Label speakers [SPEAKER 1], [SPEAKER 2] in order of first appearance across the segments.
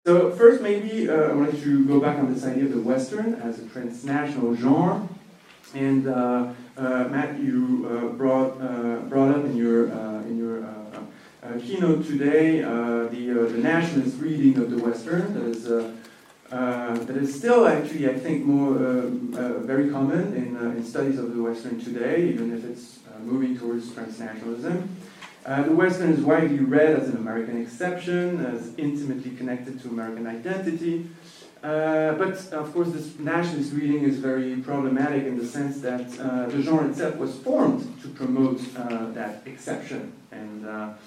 [SPEAKER 1] So first, maybe I wanted to go back on this idea of the Western as a transnational genre. And Matt, you brought up in your keynote today the nationalist reading of the Western that is still actually, I think, more very common in studies of the Western today, even if it's moving towards transnationalism. The Western is widely read as an American exception, as intimately connected to American identity. But of course, this nationalist reading is very problematic in the sense that the genre itself was formed to promote that exception, and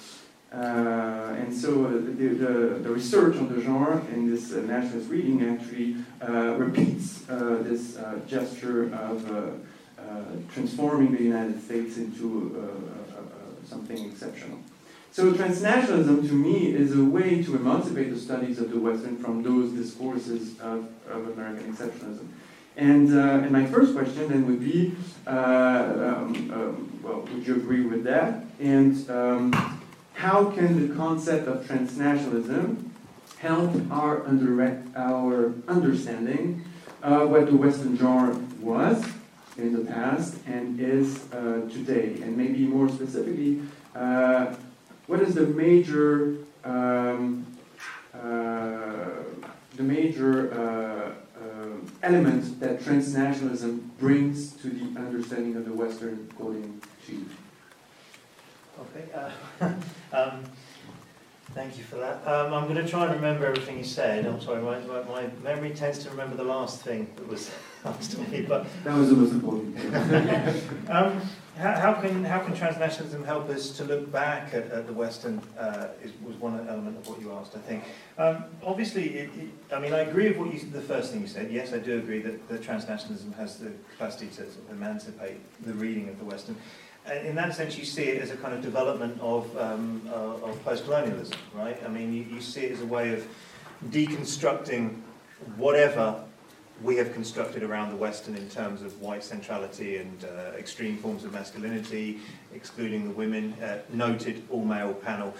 [SPEAKER 1] so the research on the genre in this nationalist reading actually repeats this gesture of transforming the United States into something exceptional. So transnationalism, to me, is a way to emancipate the studies of the Western from those discourses of American exceptionalism. And my first question then would be, well, would you agree with that? And how can the concept of transnationalism help our understanding of what the Western genre was in the past and is today? And maybe more specifically, what is the major element that transnationalism brings to the understanding of the Western, according to you?
[SPEAKER 2] Okay. Thank you for that. I'm going to try and remember everything you said. I'm sorry, my memory tends to remember the last thing that was asked of me, but
[SPEAKER 1] that was the most important.
[SPEAKER 2] How can transnationalism help us to look back at the Western? Was one element of what you asked, I think. Obviously, I mean, I agree with the first thing you said. Yes, I do agree that transnationalism has the capacity to sort of emancipate the reading of the Western. In that sense, you see it as a kind of development of post-colonialism, right? I mean, you see it as a way of deconstructing whatever we have constructed around the Western in terms of white centrality and extreme forms of masculinity, excluding the women, noted all-male panel.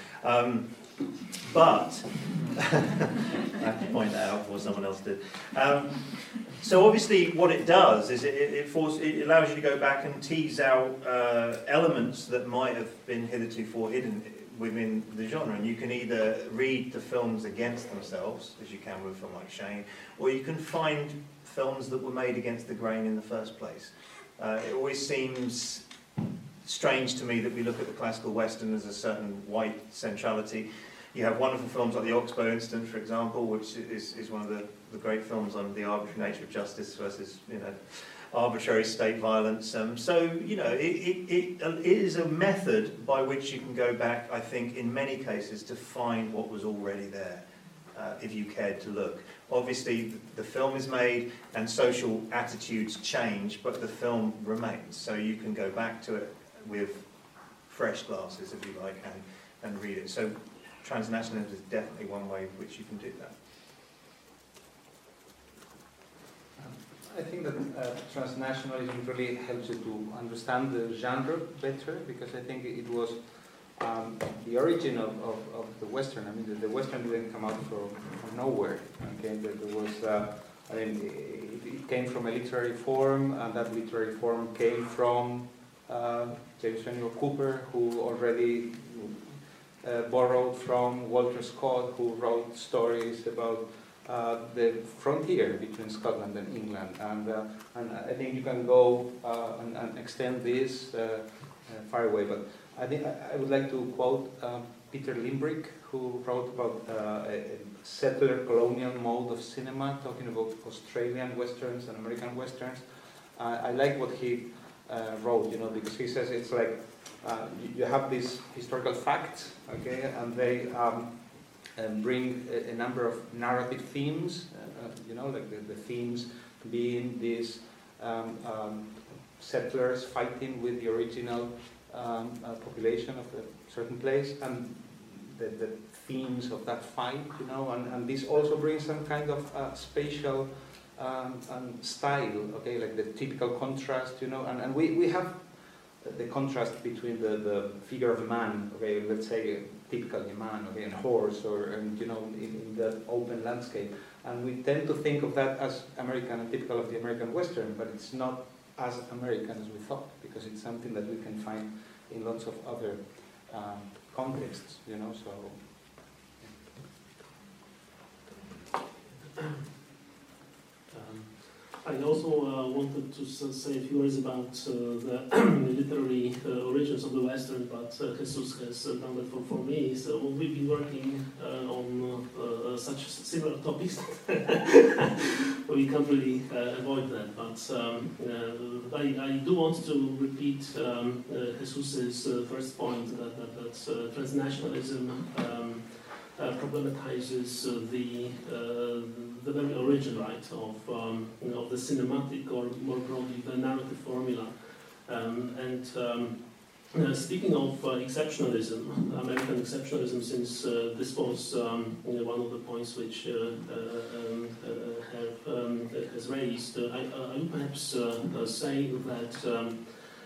[SPEAKER 2] But, I have to point that out before someone else did. So obviously what it does is it allows you to go back and tease out elements that might have been heretofore hidden within the genre. And you can either read the films against themselves, as you can with a film like Shane, or you can find films that were made against the grain in the first place. It always seems strange to me that we look at the classical Western as a certain white centrality. You have wonderful films like The Oxbow Incident, for example, which is one of the great films on the arbitrary nature of justice versus, arbitrary state violence. So, it is a method by which you can go back, I think, in many cases, to find what was already there, if you cared to look. Obviously, the film is made and social attitudes change, but the film remains. So you can go back to it with fresh glasses, if you like, and read it. So transnationalism is definitely one way in which you can do that.
[SPEAKER 3] I think that transnationalism really helps you to understand the genre better, because I think it was the origin of the Western. I mean, the Western didn't come out from nowhere. Okay, there was, it came from a literary form, and that literary form came from James Fenimore Cooper, who already borrowed from Walter Scott, who wrote stories about the frontier between Scotland and England, and I think you can go and extend this far away. But I think I would like to quote Peter Limbrick, who wrote about a settler colonial mode of cinema, talking about Australian westerns and American westerns. I like what he wrote, because he says it's like you have these historical facts, okay, and they bring a number of narrative themes, like the themes being these settlers fighting with the original population of a certain place, and the themes of that fight, and this also brings some kind of spatial style, okay, like the typical contrast, and we have the contrast between the figure of a man, okay, let's say typical Yemen, okay, and horse, or and in the open landscape, and we tend to think of that as American and typical of the American Western, but it's not as American as we thought, because it's something that we can find in lots of other contexts, so.
[SPEAKER 4] I also wanted to say a few words about the literary origins of the Western, but Jesus has done that for me. So we've been working on such similar topics. We can't really avoid that, but I do want to repeat Jesus's first point that transnationalism problematizes the very origin, right, of the cinematic, or more broadly the narrative formula. Speaking of exceptionalism, American exceptionalism, since this was one of the points which has raised, I would perhaps say that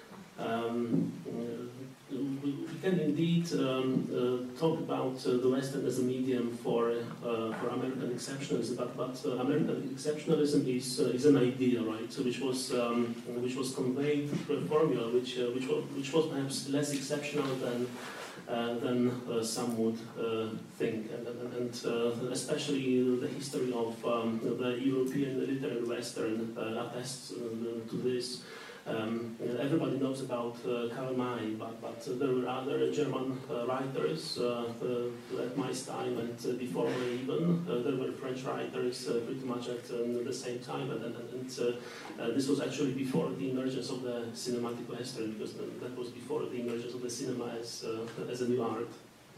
[SPEAKER 4] we can indeed talk about the Western as a medium for American exceptionalism, but American exceptionalism is an idea, right? So which was conveyed through a formula which was perhaps less exceptional than some would think, and especially the history of the European literary Western attests to this. Everybody knows about Karl May, but there were other German writers at May's time and before May even. There were French writers pretty much at the same time, and this was actually before the emergence of the cinematic Western, because that was before the emergence of the cinema as a new art.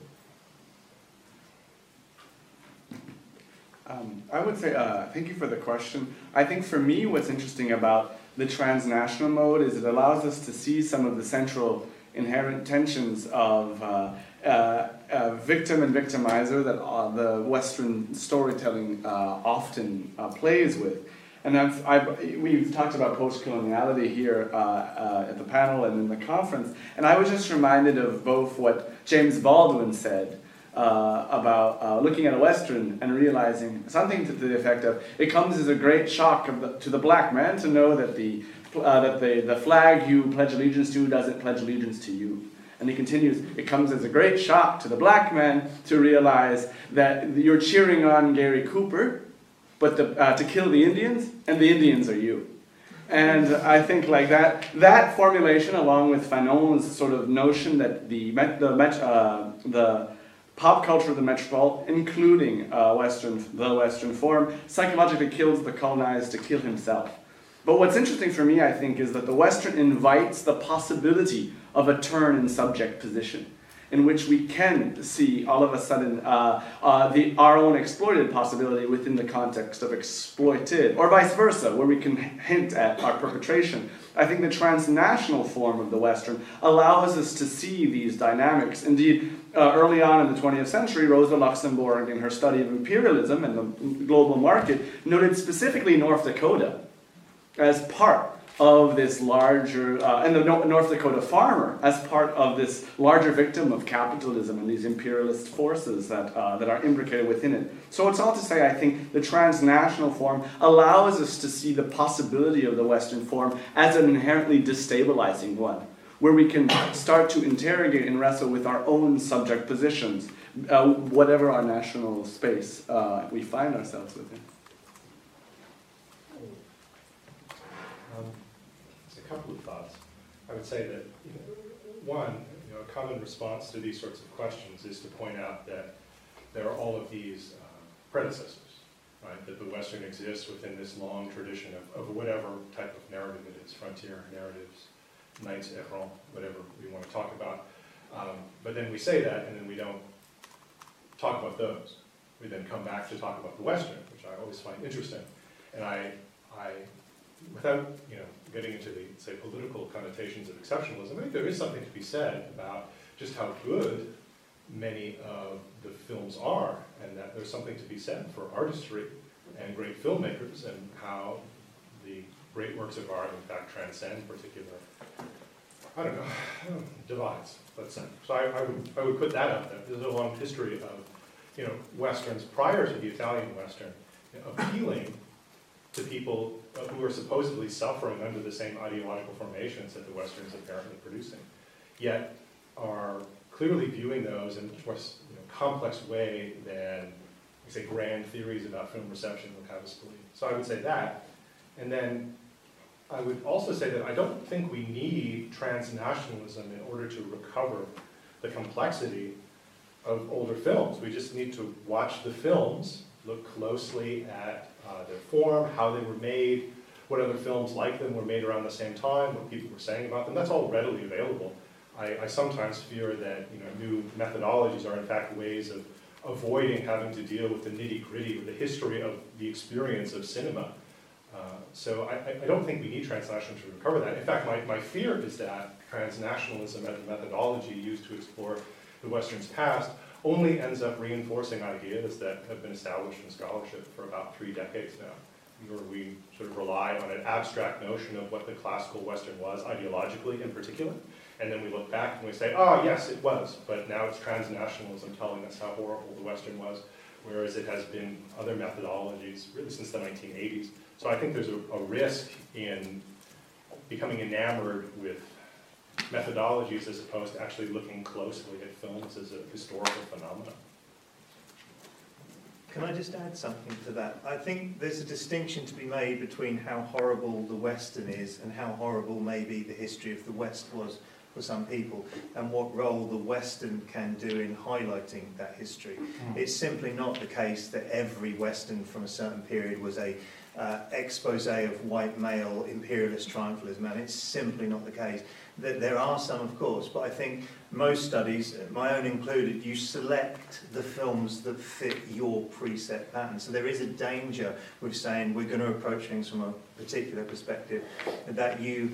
[SPEAKER 5] I would say, thank you for the question. I think for me, what's interesting about the transnational mode is it allows us to see some of the central inherent tensions of victim and victimizer that the Western storytelling often plays with. And we've talked about post-coloniality here at the panel and in the conference, and I was just reminded of both what James Baldwin said about looking at a Western and realizing something to the effect of, it comes as a great shock to the black man to know that the flag you pledge allegiance to doesn't pledge allegiance to you. And he continues, it comes as a great shock to the black man to realize that you're cheering on Gary Cooper, but to kill the Indians, and the Indians are you. And I think like that formulation, along with Fanon's sort of notion that the pop culture of the metropole, including the Western form, psychologically kills the colonized to kill himself. But what's interesting for me, I think, is that the Western invites the possibility of a turn in subject position, in which we can see all of a sudden our own exploited possibility within the context of exploited, or vice versa, where we can hint at our perpetration. I think the transnational form of the Western allows us to see these dynamics. Indeed, early on in the 20th century, Rosa Luxemburg, in her study of imperialism and the global market, noted specifically North Dakota as part of this larger, and the North Dakota farmer as part of this larger victim of capitalism and these imperialist forces that are imbricated within it. So it's all to say, I think the transnational form allows us to see the possibility of the Western form as an inherently destabilizing one, where we can start to interrogate and wrestle with our own subject positions, whatever our national space we find ourselves within.
[SPEAKER 6] A couple of thoughts. I would say that, one, a common response to these sorts of questions is to point out that there are all of these predecessors, right? That the Western exists within this long tradition of whatever type of narrative it is, frontier narratives, knights errant, whatever we want to talk about. But then we say that, and then we don't talk about those. We then come back to talk about the Western, which I always find interesting. And I without getting into the, say, political connotations of exceptionalism, I think there is something to be said about just how good many of the films are, and that there's something to be said for artistry and great filmmakers, and how the great works of art, in fact, transcend particular I don't know, divides, let's say. So I would put that up there. There's a long history of, Westerns prior to the Italian Western, appealing to people who are supposedly suffering under the same ideological formations that the Westerns are apparently producing, yet are clearly viewing those in a much more complex way than, say, grand theories about film reception would have us believe. So I would say that. And then I would also say that I don't think we need transnationalism in order to recover the complexity of older films. We just need to watch the films, look closely at their form, how they were made, what other films like them were made around the same time, what people were saying about them. That's all readily available. I sometimes fear that new methodologies are in fact ways of avoiding having to deal with the nitty-gritty or the history of the experience of cinema. So I don't think we need transnationalism to recover that. In fact, my fear is that transnationalism as a methodology used to explore the Western's past only ends up reinforcing ideas that have been established in scholarship for about 3 decades now, where we sort of rely on an abstract notion of what the classical Western was, ideologically in particular, and then we look back and we say, oh yes, it was, but now it's transnationalism telling us how horrible the Western was, whereas it has been other methodologies really since the 1980s. So I think there's a risk in becoming enamored with methodologies as opposed to actually looking closely at films as a historical phenomenon.
[SPEAKER 2] Can I just add something to that? I think there's a distinction to be made between how horrible the Western is and how horrible maybe the history of the West was for some people, and what role the Western can do in highlighting that history. It's simply not the case that every Western from a certain period was a expose of white male imperialist triumphalism, and it's simply not the case. There are some, of course, but I think most studies, my own included, you select the films that fit your preset pattern. So there is a danger with saying we're going to approach things from a particular perspective, that you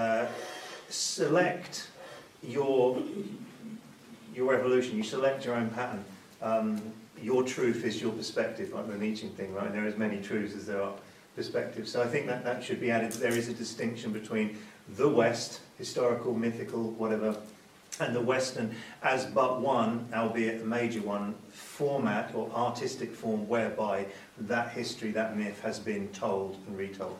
[SPEAKER 2] select your evolution, you select your own pattern. Your truth is your perspective, like the Nietzschean thing, right? There are as many truths as there are perspectives. So I think that should be added. There is a distinction between the West, historical, mythical, whatever, and the Western as but one, albeit a major one, format or artistic form whereby that history, that myth has been told and retold.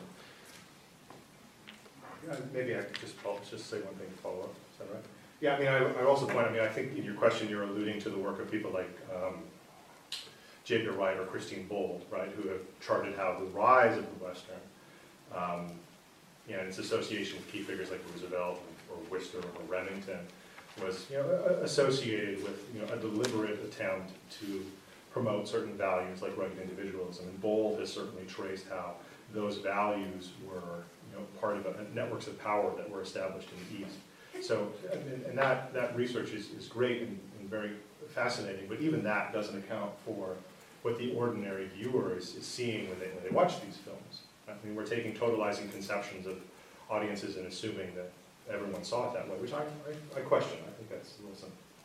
[SPEAKER 6] Maybe I could just say one thing to follow up. Is that right? Yeah, I mean, I also point, I think in your question you're alluding to the work of people like J.B. Wright or Christine Bold, right, who have charted how the rise of the Western, and its association with key figures like Roosevelt or Worcester or Remington was, associated with, a deliberate attempt to promote certain values like rugged individualism. And Bold has certainly traced how those values were, part of networks of power that were established in the East. So, and that research is great and very fascinating, but even that doesn't account for what the ordinary viewer is seeing when they watch these films. I mean, we're taking totalizing conceptions of audiences and assuming that everyone saw it that way, which I question. I think that's a little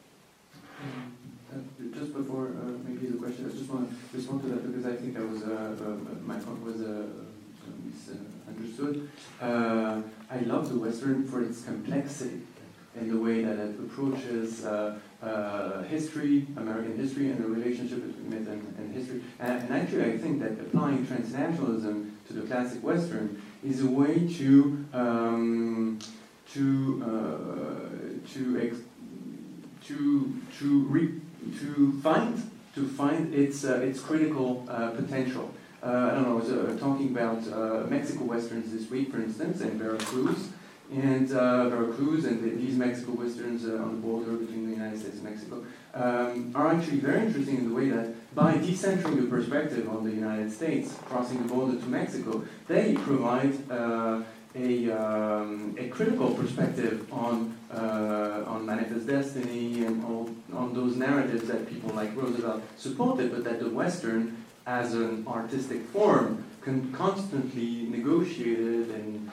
[SPEAKER 6] simple.
[SPEAKER 1] Just before maybe the question, I just want to respond to that because I think I was my point was misunderstood. I love the Western for its complexity and the way that it approaches history, American history, and the relationship between myth and history. And actually, I think that applying transnationalism to the classic Western is a way to find its critical potential. I don't know. I was talking about Mexico Westerns this week, for instance, and Veracruz. And Veracruz and these Mexico Westerns on the border between the United States and Mexico are actually very interesting in the way that by decentering the perspective on the United States, crossing the border to Mexico, they provide a critical perspective on Manifest Destiny and on those narratives that people like Roosevelt supported, but that the Western, as an artistic form, constantly negotiated and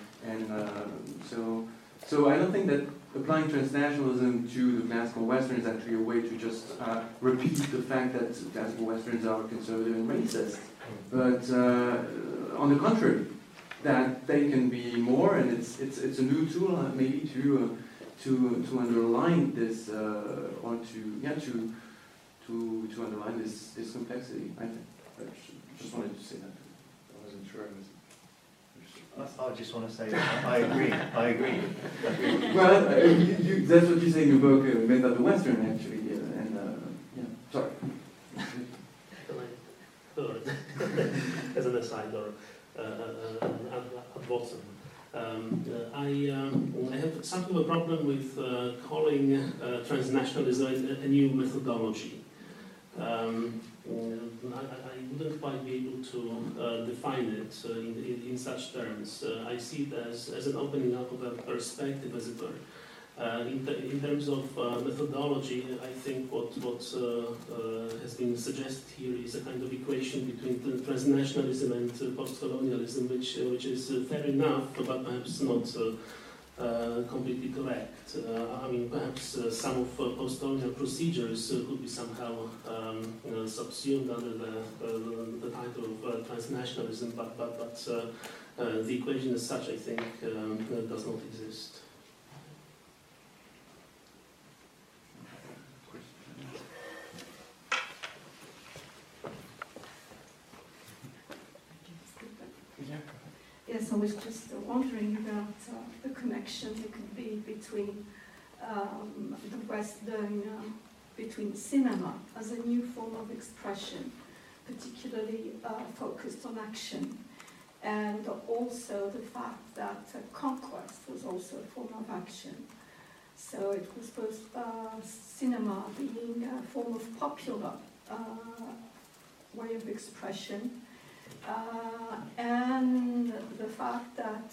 [SPEAKER 1] so I don't think that applying transnationalism to the classical Western is actually a way to just repeat the fact that classical Westerns are conservative and racist. But on the contrary, that they can be more, and it's a new tool maybe to underline this or to underline this complexity. I think I just wanted to say that. I wasn't sure.
[SPEAKER 2] I just want to say that I agree. I agree.
[SPEAKER 1] Well, that's what you say in your book, Made of the Western, actually. Yeah, sorry.
[SPEAKER 4] As an aside or at bottom, I have something of a problem with calling transnationalism a new methodology. I wouldn't quite be able to define it in such terms. I see it as an opening up of a perspective, as it were. In terms of methodology, I think what has been suggested here is a kind of equation between transnationalism and post-colonialism, which is fair enough, but perhaps not completely correct. I mean, perhaps some of post-colonial procedures could be somehow subsumed under the title of transnationalism, but the equation as such, I think, does not exist.
[SPEAKER 7] Yes, I was just wondering about the connection there could be between the Western, between cinema as a new form of expression, particularly focused on action, and also the fact that conquest was also a form of action. So it was both cinema being a form of popular way of expression, and the fact that,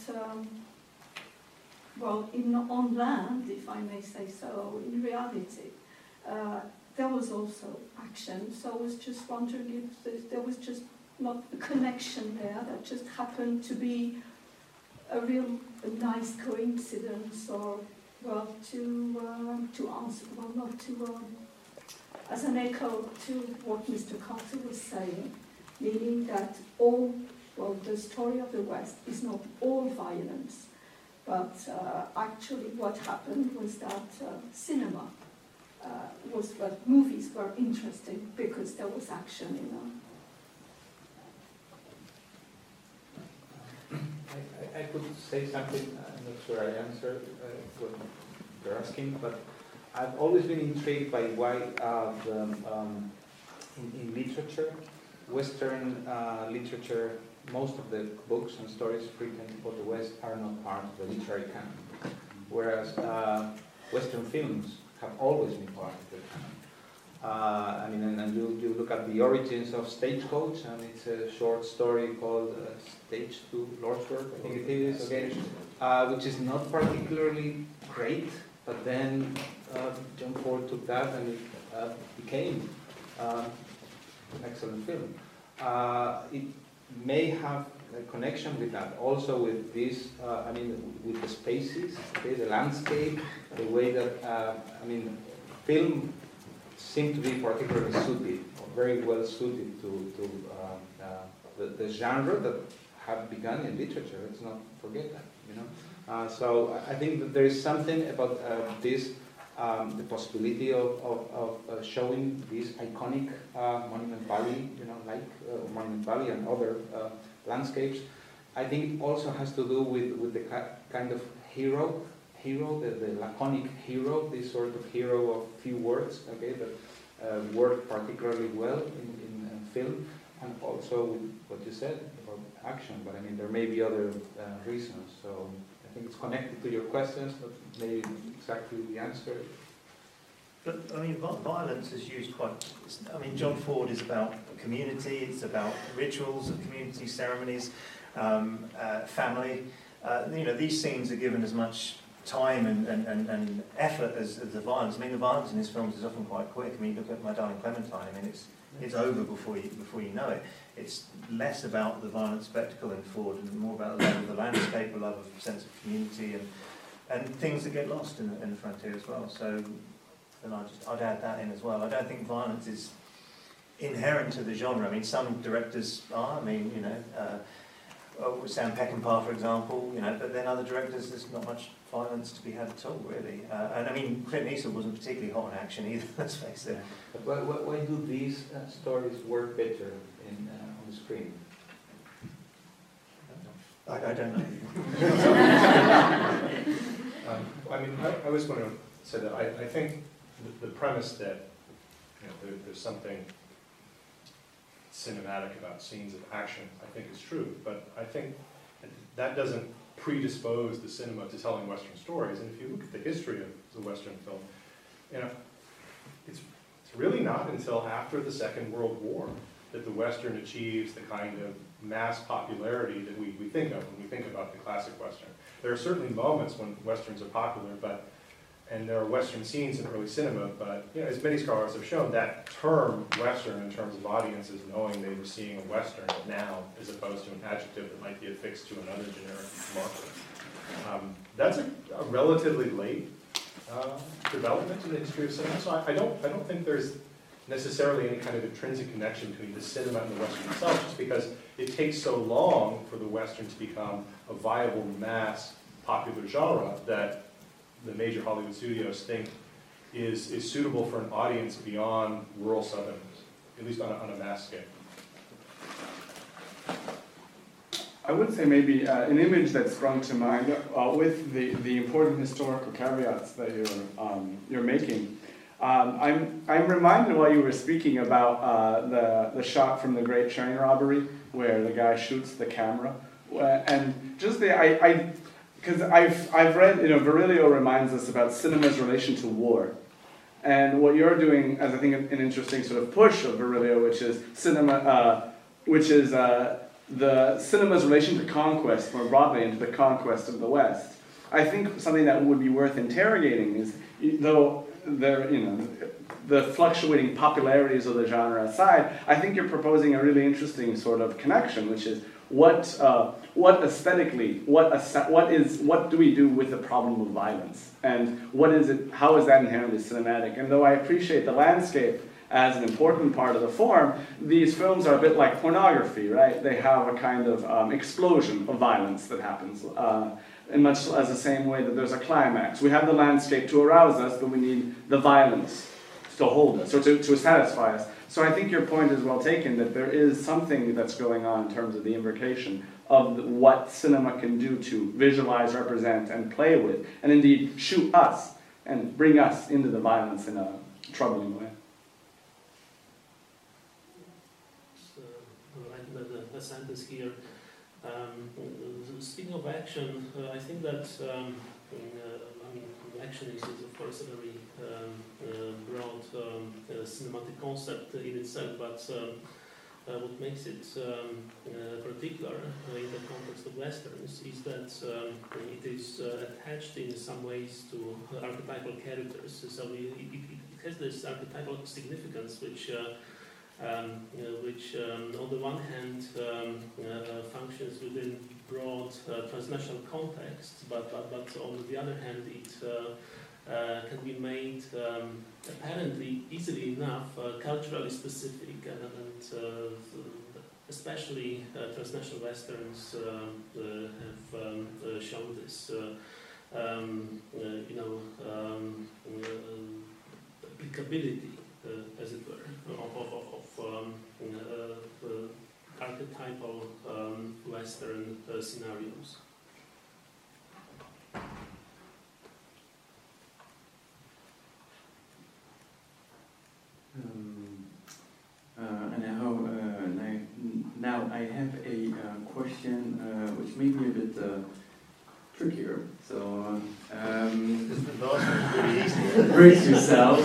[SPEAKER 7] well, on land, if I may say so, in reality, there was also action. So I was just wondering if there was just not a connection there that just happened to be a nice coincidence, or, well, to answer, well, not to, as an echo to what Mr. Carter was saying, meaning that the story of the West is not all violence, but actually what happened was that cinema movies were interesting because there was action in them.
[SPEAKER 3] I could say something, I'm not sure I answered what you're asking, but I've always been intrigued by why in literature, Western literature, most of the books and stories written for the West are not part of the literary canon, whereas Western films have always been part of the canon. I mean, and you look at the origins of Stagecoach, and it's a short story called Stage to Lordsworth, I think it is, okay, which is not particularly great, but then John Ford took that and it became an excellent film. It may have a connection with that, also with this, with the spaces, okay, the landscape, the way that, film seemed to be particularly suited, or very well suited to the genre that had begun in literature. Let's not forget that, you know. So I think that there is something about this, the possibility of showing this iconic Monument Valley, you know, like Monument Valley and other landscapes. I think it also has to do with the kind of hero, the laconic hero, this sort of hero of few words, okay, that work particularly well in film, and also with what you said about action. But I mean, there may be other reasons. So I think it's connected to your questions, but maybe exactly the answer.
[SPEAKER 2] But I mean, violence is used quite. I mean, John Ford is about community. It's about rituals of community ceremonies, family. You know, these scenes are given as much time and effort as the violence. I mean, the violence in his films is often quite quick. I mean, look at My Darling Clementine. I mean, it's over before you know it. It's less about the violent spectacle in Ford and more about the love of the landscape, a love of sense of community, and things that get lost in the frontier as well. So, then I'd add that in as well. I don't think violence is inherent to the genre. I mean, some directors are. I mean, you know, Sam Peckinpah, for example, you know, but then other directors, there's not much violence to be had at all, really. And I mean, Clint Eastwood wasn't particularly hot in action either, let's face it.
[SPEAKER 3] But why do these stories work better on the screen?
[SPEAKER 2] I don't know.
[SPEAKER 6] I mean, I was going to say that I think the premise that, you know, there's something cinematic about scenes of action, I think is true, but I think that doesn't predispose the cinema to telling Western stories. And if you look at the history of the Western film, you know, it's really not until after the Second World War that the Western achieves the kind of mass popularity that we think of when we think about the classic Western. There are certainly moments when Westerns are popular, and there are Western scenes in early cinema, but you know, as many scholars have shown, that term Western in terms of audiences knowing they were seeing a Western now, as opposed to an adjective that might be affixed to another generic marker. That's a relatively late development in the history of cinema, so I don't think there's necessarily any kind of intrinsic connection between the cinema and the Western itself, just because it takes so long for the Western to become a viable mass popular genre that the major Hollywood studios think is suitable for an audience beyond rural Southerners, at least on a mass scale.
[SPEAKER 5] I would say maybe an image that sprung to mind with the important historical caveats that you're making. I'm reminded while you were speaking about the shot from The Great Train Robbery, where the guy shoots the camera, and just because I've read, you know, Virilio reminds us about cinema's relation to war, and what you're doing, as I think an interesting sort of push of Virilio, which is cinema, the cinema's relation to conquest more broadly, and to the conquest of the West. I think something that would be worth interrogating is, though there, you know, the fluctuating popularities of the genre aside, I think you're proposing a really interesting sort of connection, which is what aesthetically, what do we do with the problem of violence, and what is it? How is that inherently cinematic? And though I appreciate the landscape as an important part of the form, these films are a bit like pornography, right? They have a kind of explosion of violence that happens. In much as the same way that there's a climax. We have the landscape to arouse us, but we need the violence to hold us, or to satisfy us. So I think your point is well taken, that there is something that's going on in terms of the imbrication of what cinema can do to visualize, represent, and play with, and indeed shoot us, and bring us into the violence in a troubling way.
[SPEAKER 4] A sentence here. Speaking of action, I think that action is of course a very broad cinematic concept in itself, but what makes it particular in the context of Westerns is that it is attached in some ways to archetypal characters. So it has this archetypal significance which on the one hand functions within broad transnational contexts, but on the other hand it can be made apparently easily enough culturally specific, and especially transnational Westerns have shown this applicability, as it were, of archetypal Western scenarios.
[SPEAKER 1] And now I have a question which may be a bit trickier. So brace yourselves.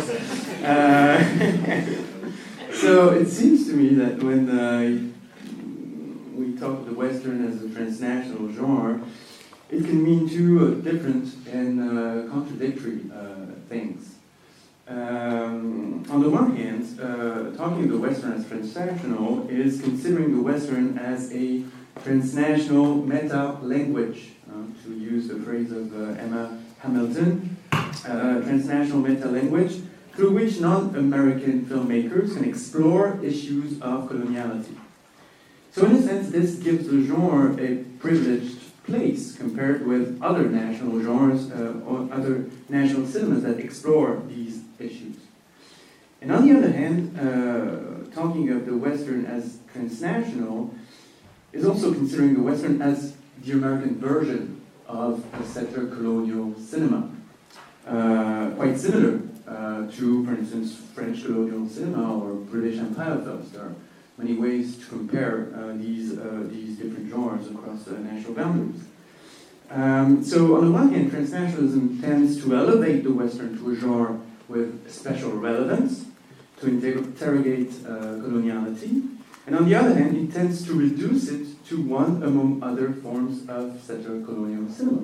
[SPEAKER 1] So it seems to me that when we talk of the Western as a transnational genre, it can mean two different and contradictory things. On the one hand, talking of the Western as transnational is considering the Western as a transnational meta-language, to use the phrase of Emma Hamilton, transnational meta-language, through which non-American filmmakers can explore issues of coloniality. So in a sense, this gives the genre a privileged place compared with other national genres or other national cinemas that explore these issues. And on the other hand, talking of the Western as transnational is also considering the Western as the American version of the settler colonial cinema. Quite similar to, for instance, French colonial cinema or British Empire films. There are many ways to compare these different genres across the national boundaries. So on the one hand, transnationalism tends to elevate the Western to a genre with special relevance, to interrogate coloniality, and on the other hand, it tends to reduce it to one among other forms of settler colonial cinema.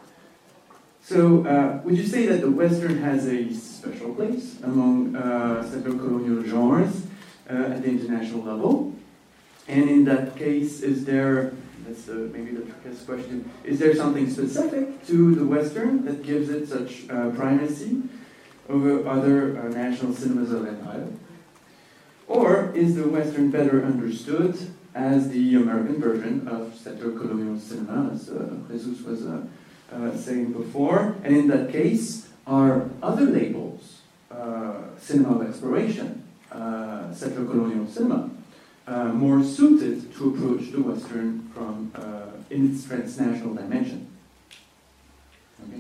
[SPEAKER 1] So would you say that the Western has a special place among settler colonial genres at the international level? And in that case, is there, that's maybe the trickiest question, is there something specific to the Western that gives it such primacy over other national cinemas of empire? Or is the Western better understood as the American version of settler colonial cinema, as Jesus was saying before? And in that case, are other labels, cinema of exploration, settler colonial cinema, more suited to approach the Western from in its transnational dimension? Okay.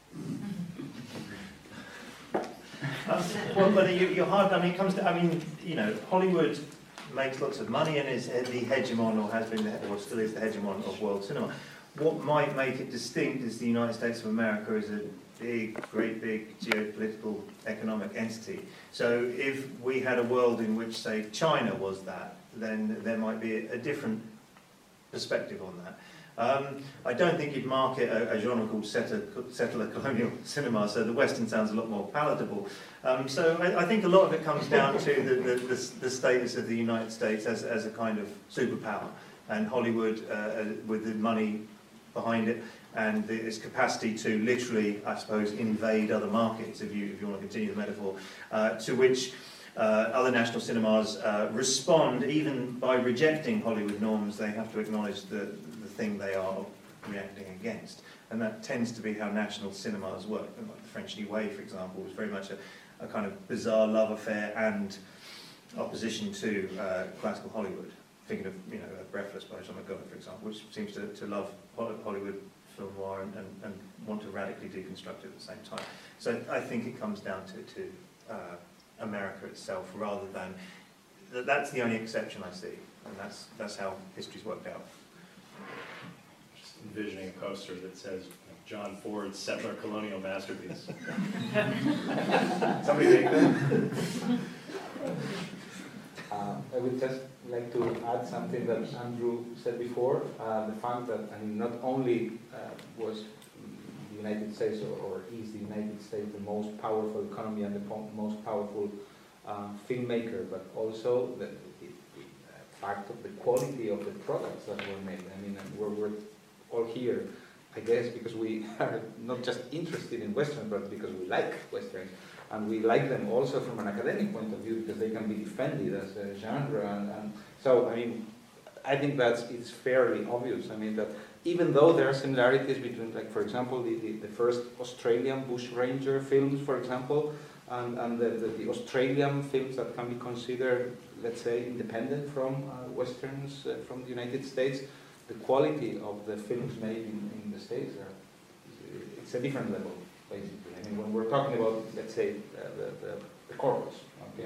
[SPEAKER 2] Well, but you're hard. I mean, it comes to. I mean, you know, Hollywood makes lots of money and is the hegemon, or has been, or still is the hegemon of world cinema. What might make it distinct is the United States of America is a great big geopolitical economic entity. So if we had a world in which, say, China was that, then there might be a different perspective on that. I don't think you'd market a genre called settler colonial cinema, so the Western sounds a lot more palatable. So I think a lot of it comes down to the status of the United States as a kind of superpower, and Hollywood with the money behind it, and its capacity to literally, I suppose, invade other markets, if you want to continue the metaphor, to which other national cinemas respond. Even by rejecting Hollywood norms, they have to acknowledge the thing they are reacting against. And that tends to be how national cinemas work. And like the French New Wave, for example, was very much a kind of bizarre love affair and opposition to classical Hollywood. Thinking of, you know, Breathless by Jean McGowan, for example, which seems to love Hollywood film noir and want to radically deconstruct it at the same time. So I think it comes down to America itself, rather than that's the only exception I see, and that's how history's worked out.
[SPEAKER 6] Just envisioning a poster that says John Ford's settler colonial masterpiece. Somebody make that?
[SPEAKER 3] I would just like to add something that Andrew said before, the fact that, I mean, not only was the United States or is the United States the most powerful economy and the most powerful filmmaker, but also the fact of the quality of the products that were made. I mean, we're all here, I guess, because we are not just interested in Westerns, but because we like Westerns. And we like them also from an academic point of view, because they can be defended as a genre. And so, I mean, I think it's fairly obvious. I mean, that even though there are similarities between, like, for example, the first Australian bushranger films, for example, and the Australian films that can be considered, let's say, independent from Westerns from the United States, the quality of the films made in the States, it's a different level, basically. I mean, when we're talking about, let's say, the corpus, okay?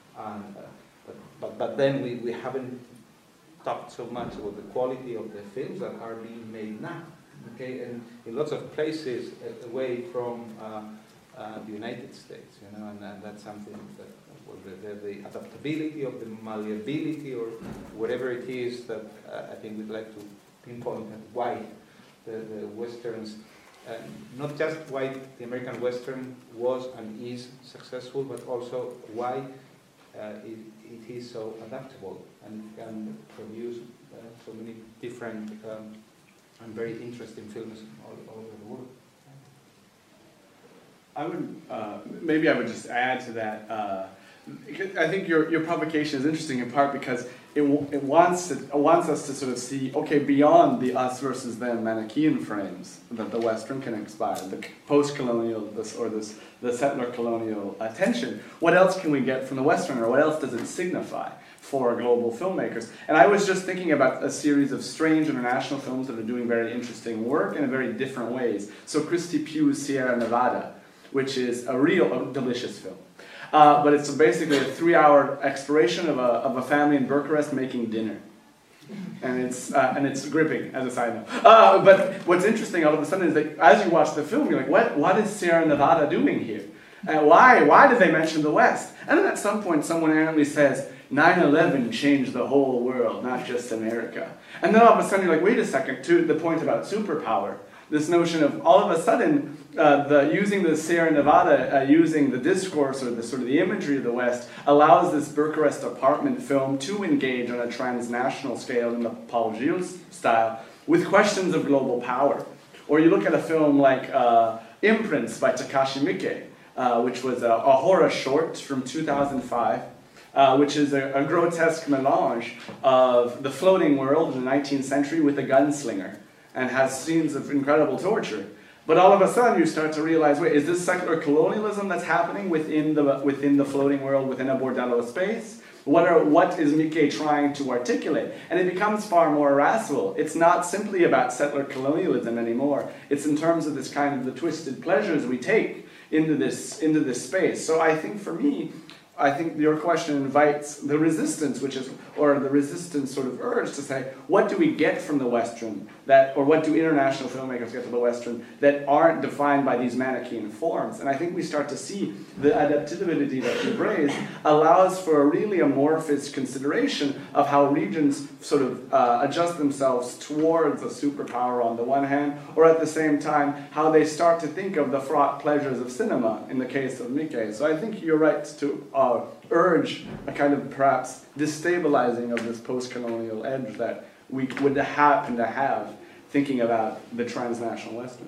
[SPEAKER 3] But then we haven't talked so much about the quality of the films that are being made now, okay? And in lots of places away from the United States, you know, and that's something that the adaptability of the malleability or whatever it is that I think we'd like to pinpoint at why the Westerns, not just why the American Western was and is successful, but also why it is so adaptable and can produce so many different and very interesting films all over the world.
[SPEAKER 5] I would maybe I would just add to that. I think your provocation is interesting in part because it wants us to sort of see, okay, beyond the us versus them Manichaean frames that the Western can inspire, the post-colonial, the settler colonial tension. What else can we get from the Western, or what else does it signify for global filmmakers? And I was just thinking about a series of strange international films that are doing very interesting work in very different ways. So Christy Pugh's Sierra Nevada, which is a delicious film. But it's basically a 3-hour exploration of a family in Bucharest making dinner. And it's gripping, as a side note. But what's interesting all of a sudden is that as you watch the film, you're like, what is Sierra Nevada doing here? Why did they mention the West? And then at some point someone errantly says, 9/11 changed the whole world, not just America. And then all of a sudden you're like, wait a second, to the point about superpower. This notion of all of a sudden, using the Sierra Nevada, using the discourse or the imagery of the West, allows this Bucharest apartment film to engage on a transnational scale in the Paul Gilles style with questions of global power. Or you look at a film like Imprints by Takashi Miike, which was a horror short from 2005, which is a grotesque melange of the floating world in the 19th century with a gunslinger, and has scenes of incredible torture. But all of a sudden you start to realize, wait, is this secular colonialism that's happening within the floating world, within a bordello space? What is Miike trying to articulate? And it becomes far more irascible. It's not simply about settler colonialism anymore. It's in terms of this kind of the twisted pleasures we take into this space. So I think for me, I think your question invites the resistance, or the resistance sort of urge to say, what do we get from the Western, or what do international filmmakers get from the Western that aren't defined by these Manichaean forms? And I think we start to see the adaptability that you've raised allows for a really amorphous consideration of how regions sort of adjust themselves towards a superpower on the one hand, or at the same time, how they start to think of the fraught pleasures of cinema in the case of Miike. So I think you're right to urge a kind of perhaps destabilizing of this post-colonial edge that we would happen to have thinking about the transnational Western.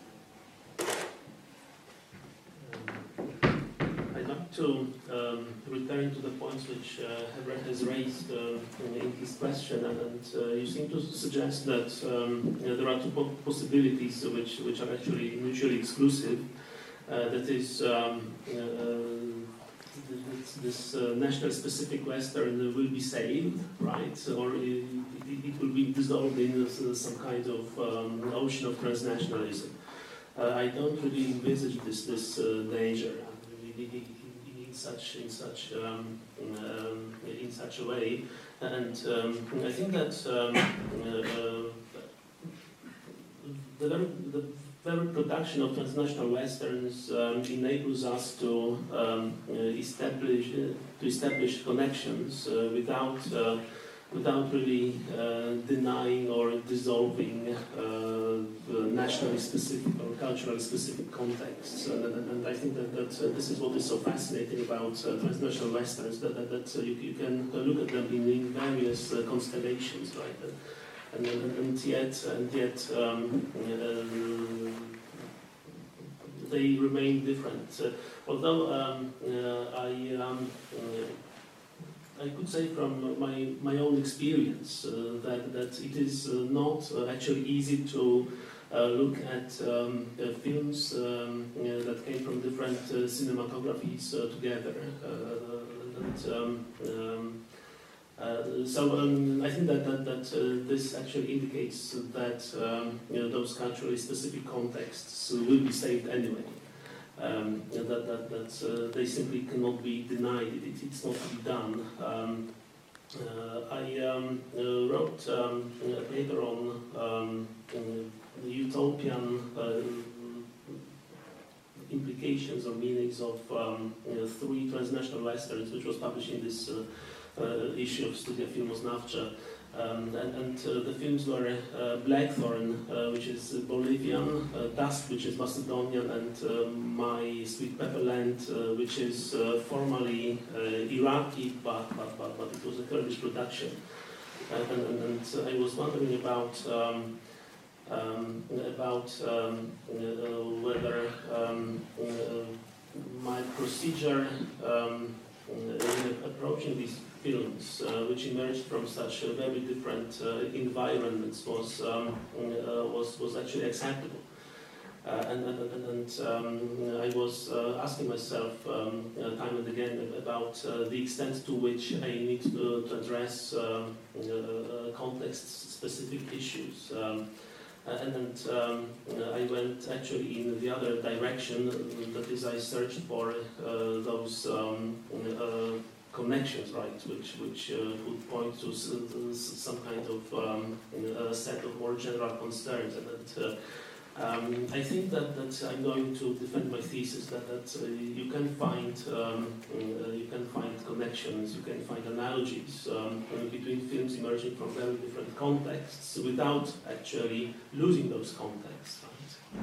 [SPEAKER 4] I'd like to return to the points which Herbert has raised in his question, and you seem to suggest that there are two possibilities which are actually mutually exclusive. That is, this national-specific Western will be saved, right? Or it will be dissolved in some kind of ocean of transnationalism. I don't really envisage this danger in such a way, and I think that the very production of transnational Westerns enables us to establish connections without really denying or dissolving nationally specific or culturally specific contexts. And I think that this is what is so fascinating about transnational Westerns, that you can look at them in various constellations, right? And yet they remain different. Although I could say from my own experience that it is not actually easy to look at films that came from different cinematographies together. So I think that this actually indicates that those culturally specific contexts will be saved anyway. That they simply cannot be denied. It's not to be done. I wrote a paper on utopian implications or meanings of 3 transnational Westerns, which was published in this issue of Studia Filmoznawcze. And the films were Blackthorn, which is Bolivian, Dusk, which is Macedonian, and My Sweet Pepperland, which is formerly Iraqi, but it was a Kurdish production. And I was wondering about whether my procedure in approaching these films, which emerged from such very different environments, was actually acceptable. I was asking myself time and again about the extent to which I need to address context-specific issues. I went actually in the other direction, that is, I searched for those connections, right, which would point to some kind of set of more general concerns. I think that I'm going to defend my thesis that you can find connections, you can find analogies between films emerging from very different contexts without actually losing those contexts. Right?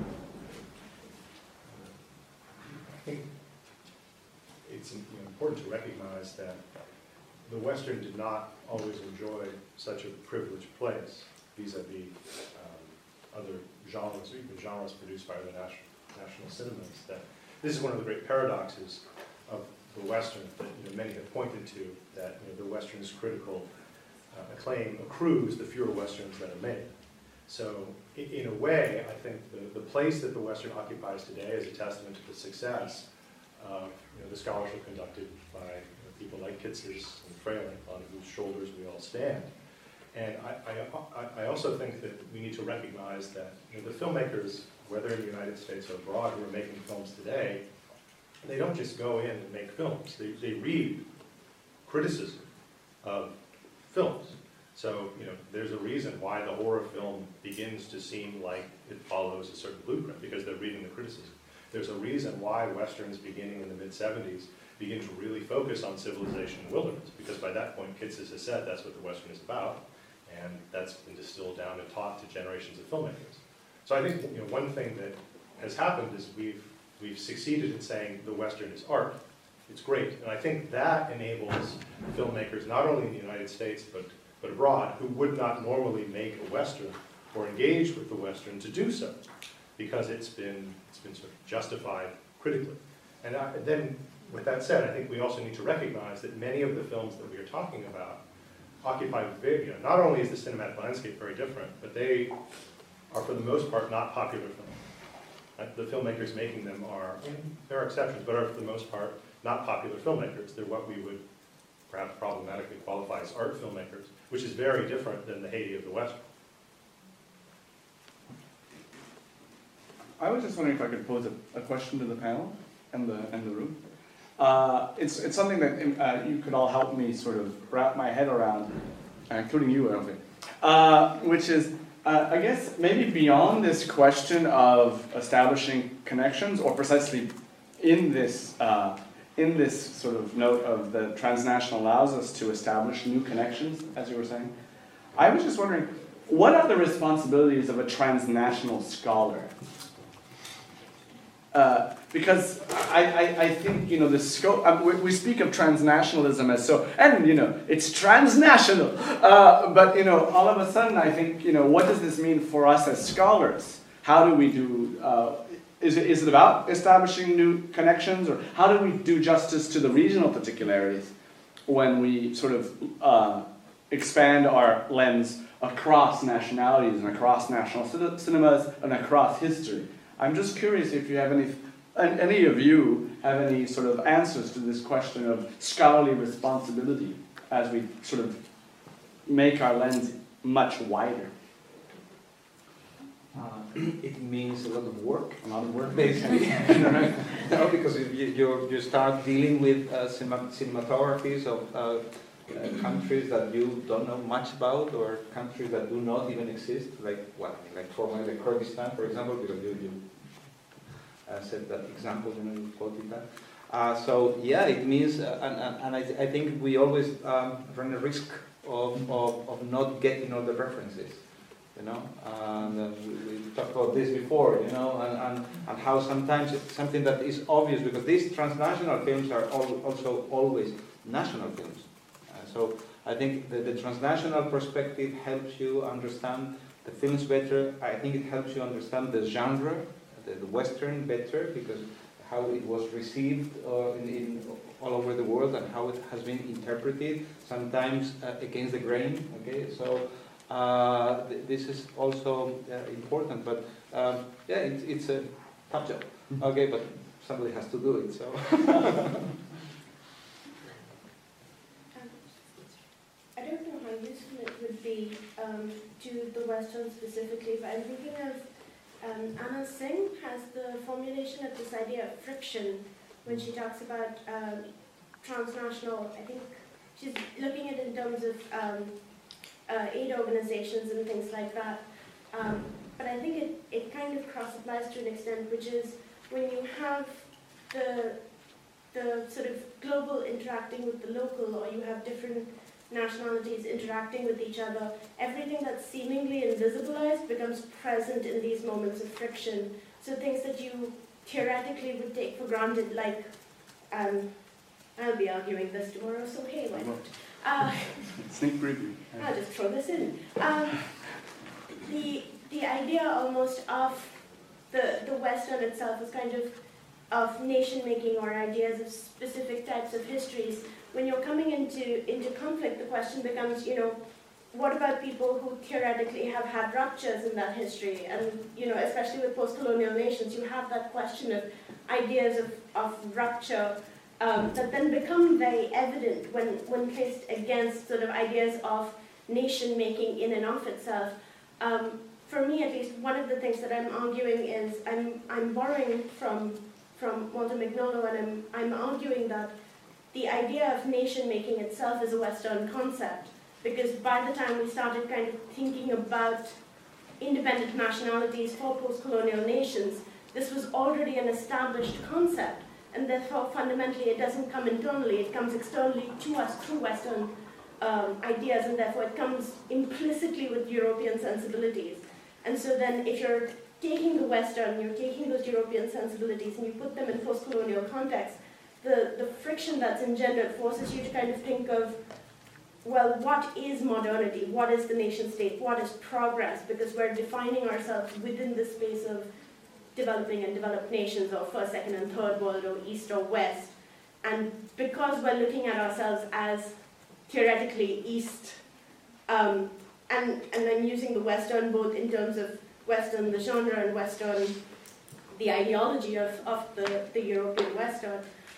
[SPEAKER 6] I think it's important to recognize that the Western did not always enjoy such a privileged place vis-a-vis other genres, or even genres produced by the national cinemas. That this is one of the great paradoxes of the Western that many have pointed to, that the Western's critical acclaim accrues the fewer Westerns that are made. So in a way, I think the place that the Western occupies today is a testament to the success of the scholarship conducted by people like Kitzes and Freyling, on whose shoulders we all stand. And I also think that we need to recognize that the filmmakers, whether in the United States or abroad, who are making films today, they don't just go in and make films. They read criticism of films. So there's a reason why the horror film begins to seem like it follows a certain blueprint, because they're reading the criticism. There's a reason why Westerns beginning in the mid-'70s begin to really focus on civilization and wilderness, because by that point, Kitzes has said that's what the Western is about. And that's been distilled down and taught to generations of filmmakers. So I think one thing that has happened is we've succeeded in saying the Western is art. It's great, and I think that enables filmmakers not only in the United States but abroad who would not normally make a Western or engage with the Western to do so, because it's been sort of justified critically. And then, with that said, I think we also need to recognize that many of the films that we are talking about occupy very, not only is the cinematic landscape very different, but they are for the most part not popular films. The filmmakers making them are, there are exceptions, but are for the most part not popular filmmakers. They're what we would perhaps problematically qualify as art filmmakers, which is very different than the heyday of the Western.
[SPEAKER 5] I was just wondering if I could pose a question to the panel and the room. It's something that you could all help me sort of wrap my head around, including you, Hervé, which is, I guess, maybe beyond this question of establishing connections, or precisely in this sort of note of the transnational allows us to establish new connections, as you were saying. I was just wondering, what are the responsibilities of a transnational scholar? Because I think, the scope, we speak of transnationalism as so, and, it's transnational. But, all of a sudden, I think, what does this mean for us as scholars? How do we do, is it about establishing new connections, or how do we do justice to the regional particularities when we sort of expand our lens across nationalities and across national cinemas and across history? I'm just curious if you have any of you have any sort of answers to this question of scholarly responsibility as we sort of make our lens much wider.
[SPEAKER 3] It means a lot of work.
[SPEAKER 5] A lot of work,
[SPEAKER 3] basically. No, because you start dealing with cinematographies of countries that you don't know much about, or countries that do not even exist, like formerly Kurdistan, for example, because you said that example, you quoted that. So yeah, it means, and I think we always run a risk of not getting all the references, and we talked about this before, and how sometimes it's something that is obvious, because these transnational films are also always national films. So I think the transnational perspective helps you understand the films better. I think it helps you understand the genre, the Western better, because how it was received in all over the world and how it has been interpreted, sometimes against the grain. Okay, so this is also important, but yeah, it's a tough job. Okay, but somebody has to do it. So.
[SPEAKER 8] I don't know how useful it would be to the Western specifically, but I'm thinking of Anna Singh has the formulation of this idea of friction when she talks about transnational. I think she's looking at it in terms of aid organizations and things like that. But I think it kind of cross-applies to an extent, which is when you have the sort of global interacting with the local, or you have different nationalities interacting with each other, everything that's seemingly invisibilized becomes present in these moments of friction. So things that you theoretically would take for granted, like, I'll be arguing this tomorrow, so hey, why not?
[SPEAKER 5] Sneak preview.
[SPEAKER 8] I'll just throw this in. The idea almost of the Western itself is kind of nation-making or ideas of specific types of histories. When you're coming into conflict, the question becomes, what about people who theoretically have had ruptures in that history? And, especially with post-colonial nations, you have that question of ideas of rupture that then become very evident when placed against sort of ideas of nation-making in and of itself. For me, at least, one of the things that I'm arguing is I'm borrowing from Walter Mignolo, and I'm arguing that the idea of nation-making itself is a Western concept, because by the time we started kind of thinking about independent nationalities for post-colonial nations, this was already an established concept, and therefore fundamentally it doesn't come internally, it comes externally to us through Western ideas, and therefore it comes implicitly with European sensibilities. And so then if you're taking the Western, you're taking those European sensibilities and you put them in post-colonial context, the friction that's engendered forces you to kind of think of, well, what is modernity? What is the nation state? What is progress? Because we're defining ourselves within the space of developing and developed nations, or first, second, and third world, or east or west. And because we're looking at ourselves as theoretically east, and then using the Western both in terms of Western, the genre, and Western, the ideology of the European Western,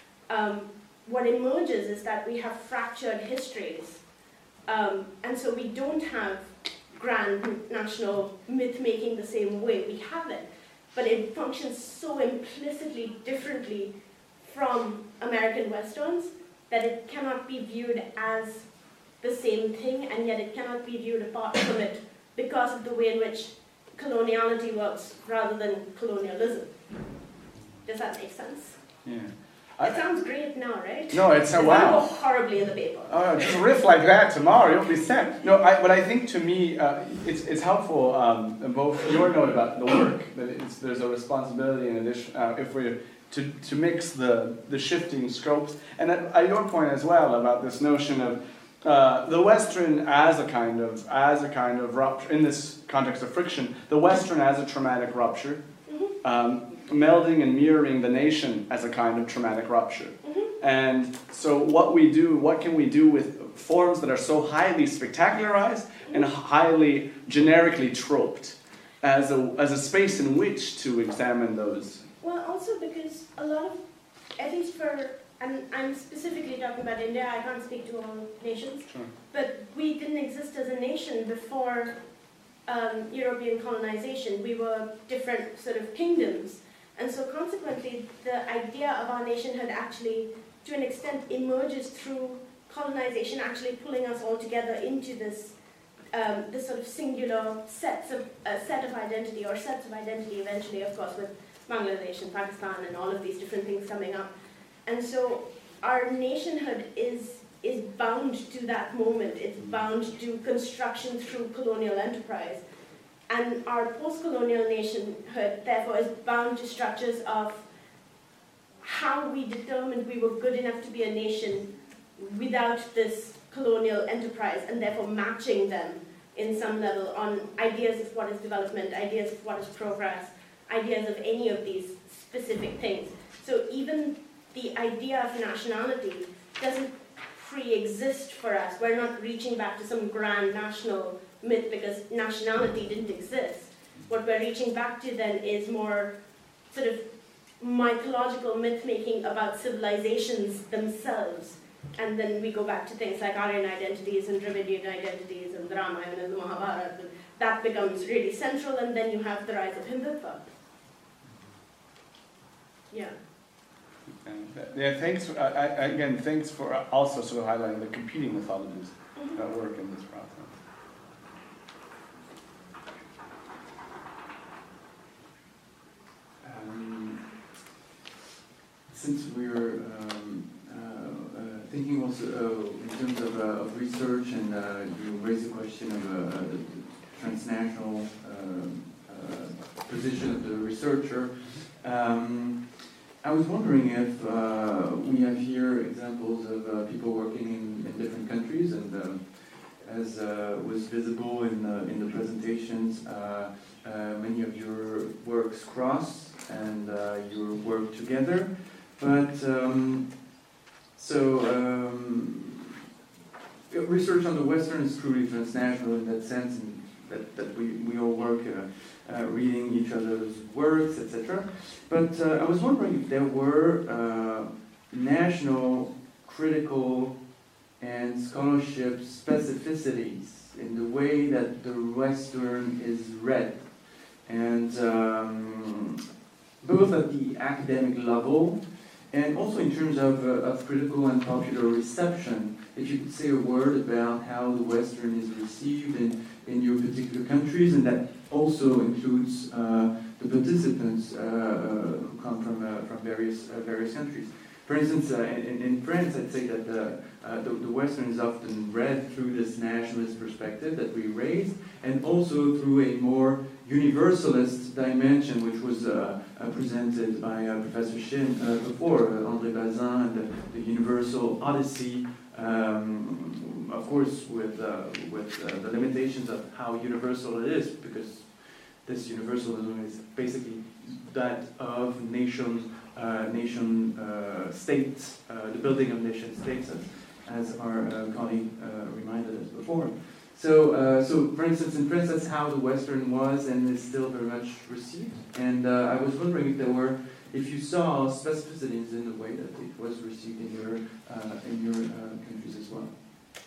[SPEAKER 8] what emerges is that we have fractured histories. And so we don't have grand national myth-making the same way. We have it, but it functions so implicitly differently from American Westerns that it cannot be viewed as the same thing, and yet it cannot be viewed apart from it because of the way in which coloniality works rather than colonialism. Does that make sense?
[SPEAKER 5] Yeah.
[SPEAKER 8] It sounds great now, right?
[SPEAKER 5] No, it's a
[SPEAKER 8] wow.
[SPEAKER 5] wow.
[SPEAKER 8] Go horribly in the paper.
[SPEAKER 5] Oh, just riff like that tomorrow, you'll be set. No, but I think to me, it's helpful, both your note about the work, that there's a responsibility in addition, if we're to mix the shifting scopes, and at your point as well about this notion of the Western as a kind of rupture, in this context of friction, the Western as a traumatic rupture, melding and mirroring the nation as a kind of traumatic rupture. And so what can we do with forms that are so highly spectacularized and highly generically troped as a space in which to examine those?
[SPEAKER 8] Well, also because a lot of, at least for, and I'm specifically talking about India, I can't speak to all nations, but we didn't exist as a nation before European colonization. We were different sort of kingdoms. And so consequently, the idea of our nationhood actually, to an extent, emerges through colonization, actually pulling us all together into this sort of singular set of identity, or sets of identity eventually, of course, with Bangladesh and Pakistan and all of these different things coming up. And so our nationhood is bound to that moment. It's bound to construction through colonial enterprise. And our post-colonial nationhood, therefore, is bound to structures of how we determined we were good enough to be a nation without this colonial enterprise, and therefore matching them in some level on ideas of what is development, ideas of what is progress, ideas of any of these specific things. So even the idea of nationality doesn't pre-exist for us. We're not reaching back to some grand national myth because nationality didn't exist. What we're reaching back to then is more sort of mythological myth-making about civilizations themselves. And then we go back to things like Aryan identities and Dravidian identities and the Ramayana and the Mahabharata. And that becomes really central, and then you have the rise of Hindutva. Yeah.
[SPEAKER 5] Yeah, thanks. Again, thanks for also sort of highlighting the competing mythologies that work in this process.
[SPEAKER 1] Since we're thinking also in terms of research, and you raised the question of the transnational position of the researcher, I was wondering if we have here examples of people working in different countries, and as was visible in the presentations, many of your works cross and you work together. But research on the Western is truly transnational in that sense, and that we all work reading each other's works, etc. But I was wondering if there were national, critical, and scholarship specificities in the way that the Western is read, and both at the academic level and also in terms of critical and popular reception. If you could say a word about how the Western is received in your particular countries, and that also includes the participants who come from various countries. For instance, in France, I'd say that the Western is often read through this nationalist perspective that we raised, and also through a more universalist dimension, which was presented by Professor Shin before, André Bazin, and the Universal Odyssey, of course with the limitations of how universal it is, because this universalism is basically that of nation states, the building of nation states, as our colleague reminded us before. So for instance, in France, that's how the Western was and is still very much received. And I was wondering if you saw specificities in the way that it was received in your countries as well.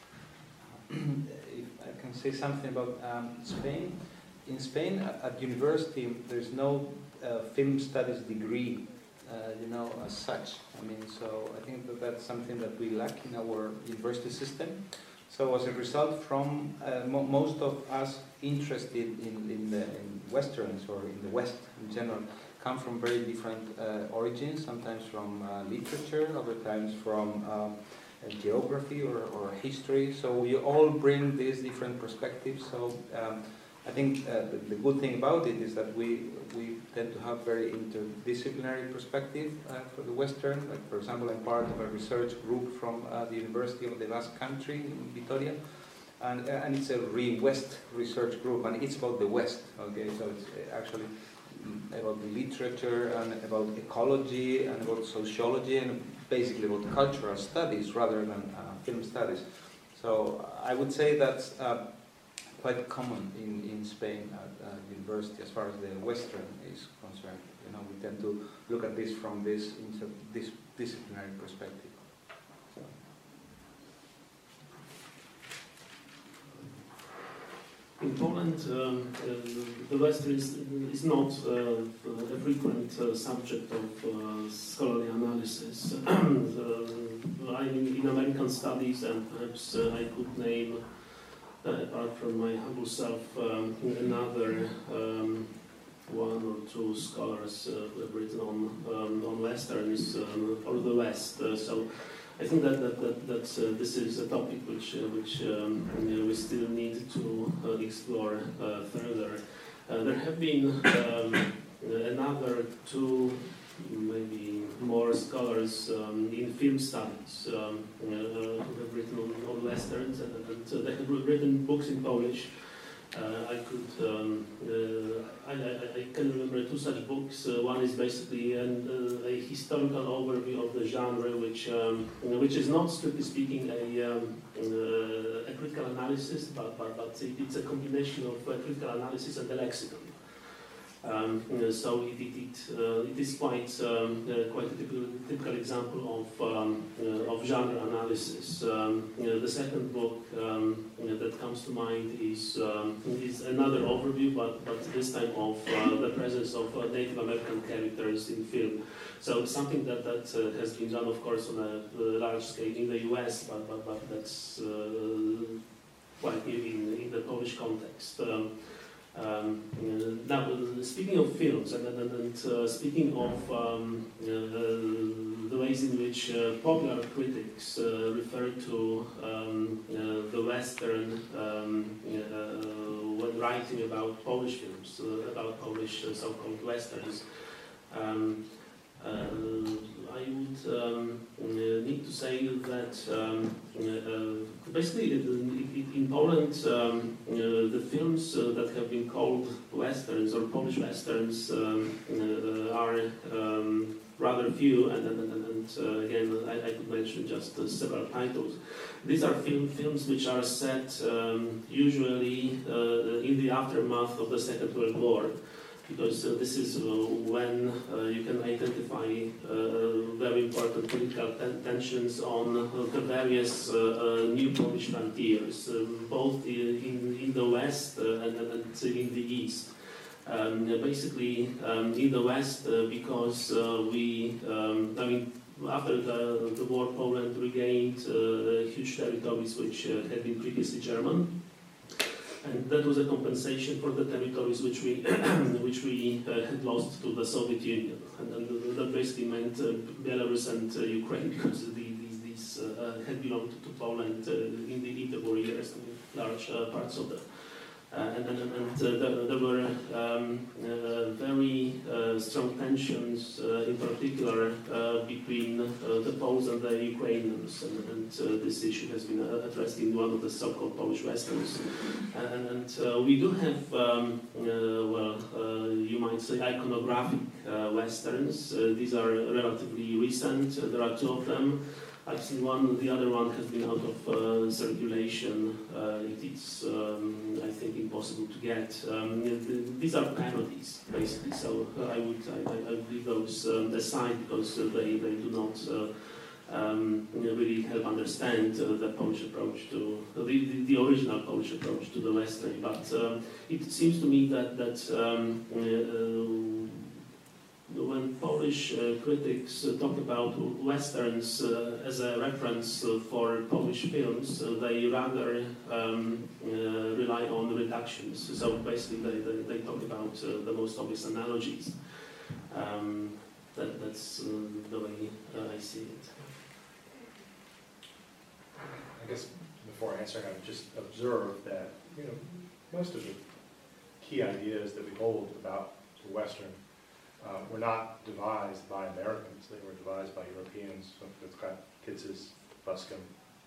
[SPEAKER 3] If I can say something about Spain. In Spain, at university, there's no film studies degree, as such. I mean, so I think that's something that we lack in our university system. So as a result, from most of us interested in Westerns or in the West in general, come from very different origins, sometimes from literature, other times from geography or history. So we all bring these different perspectives. So I think the good thing about it is that we tend to have very interdisciplinary perspective for the Western. Like, for example, I'm part of a research group from the University of the Basque Country in Vitoria, and it's a West research group, and it's about the West. Okay, so it's actually about the literature and about ecology and about sociology and basically about cultural studies rather than film studies. So I would say that's quite common in Spain at university as far as the Western is concerned. We tend to look at this from this disciplinary perspective. So.
[SPEAKER 4] In Poland, the Western is not a frequent subject of scholarly analysis. I'm in American studies, and perhaps I could name, apart from my humble self, another one or two scholars who have written on Westerns or the West. So I think that this is a topic which we still need to explore further. There have been another two, maybe more scholars in film studies who have written on Westerns, and they have written books in Polish. I I can remember two such books. One is basically a historical overview of the genre, which is not strictly speaking a critical analysis, but it's a combination of critical analysis and the lexicon. So it is quite a typical example of genre analysis. The second book that comes to mind is another overview, but this time of the presence of Native American characters in film. So something that has been done, of course, on a large scale in the US, but that's quite new in the Polish context. Now, speaking of films and speaking of the ways in which popular critics refer to the Western when writing about Polish films, about Polish so-called Westerns, I would need to say that basically in Poland the films that have been called Westerns or Polish Westerns are rather few, and again I could mention just several titles. These are films which are set usually in the aftermath of the Second World War, because this is when you can identify very important political tensions on the various new Polish frontiers, both in the West and in the East. Basically, in the West, because after the war, Poland regained huge territories which had been previously German. And that was a compensation for the territories which we had lost to the Soviet Union, and that basically meant Belarus and Ukraine, because these had belonged to Poland in the interwar years, large parts of the. There were very strong tensions, in particular between the Poles and the Ukrainians, and this issue has been addressed in one of the so-called Polish Westerns. We do have, you might say, iconographic Westerns. These are relatively recent. There are two of them. I've seen one, the other one has been out of circulation. It's, I think, impossible to get. These are parodies, basically, so I would leave those aside, because they do not really help understand the Polish approach to, the original Polish approach to the Western. But it seems to me that when Polish critics talk about Westerns as a reference for Polish films, they rather rely on reductions. So basically they talk about the most obvious analogies. That's the way I see it.
[SPEAKER 6] I guess before answering, I would just observe that most of the key ideas that we hold about the Western were not devised by Americans. They were devised by Europeans, with Kitzes, Buscom,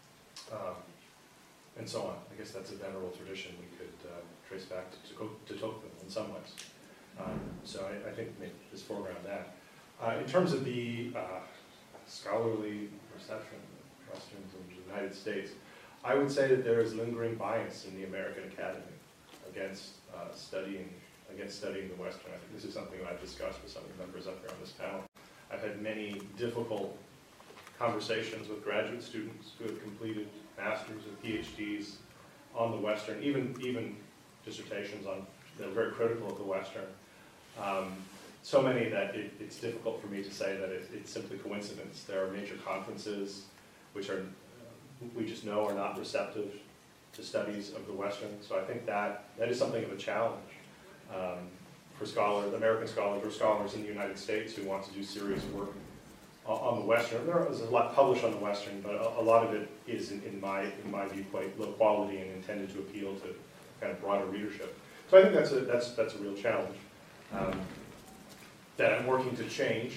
[SPEAKER 6] and so on. I guess that's a venerable tradition we could trace back to Tocqueville in some ways. So I think maybe just foreground that. In terms of the scholarly reception of Westerns in the United States, I would say that there is lingering bias in the American Academy against studying the Western. I think this is something I've discussed with some of the members up here on this panel. I've had many difficult conversations with graduate students who have completed masters and PhDs on the Western, even dissertations on that are very critical of the Western. So many that it's difficult for me to say that it's simply coincidence. There are major conferences which are we just know are not receptive to studies of the Western. So I think that is something of a challenge for scholars, American scholars, or scholars in the United States who want to do serious work on the Western. There's a lot published on the Western, but a lot of it is, in my view, quite low quality and intended to appeal to kind of broader readership. So I think that's a real challenge that I'm working to change.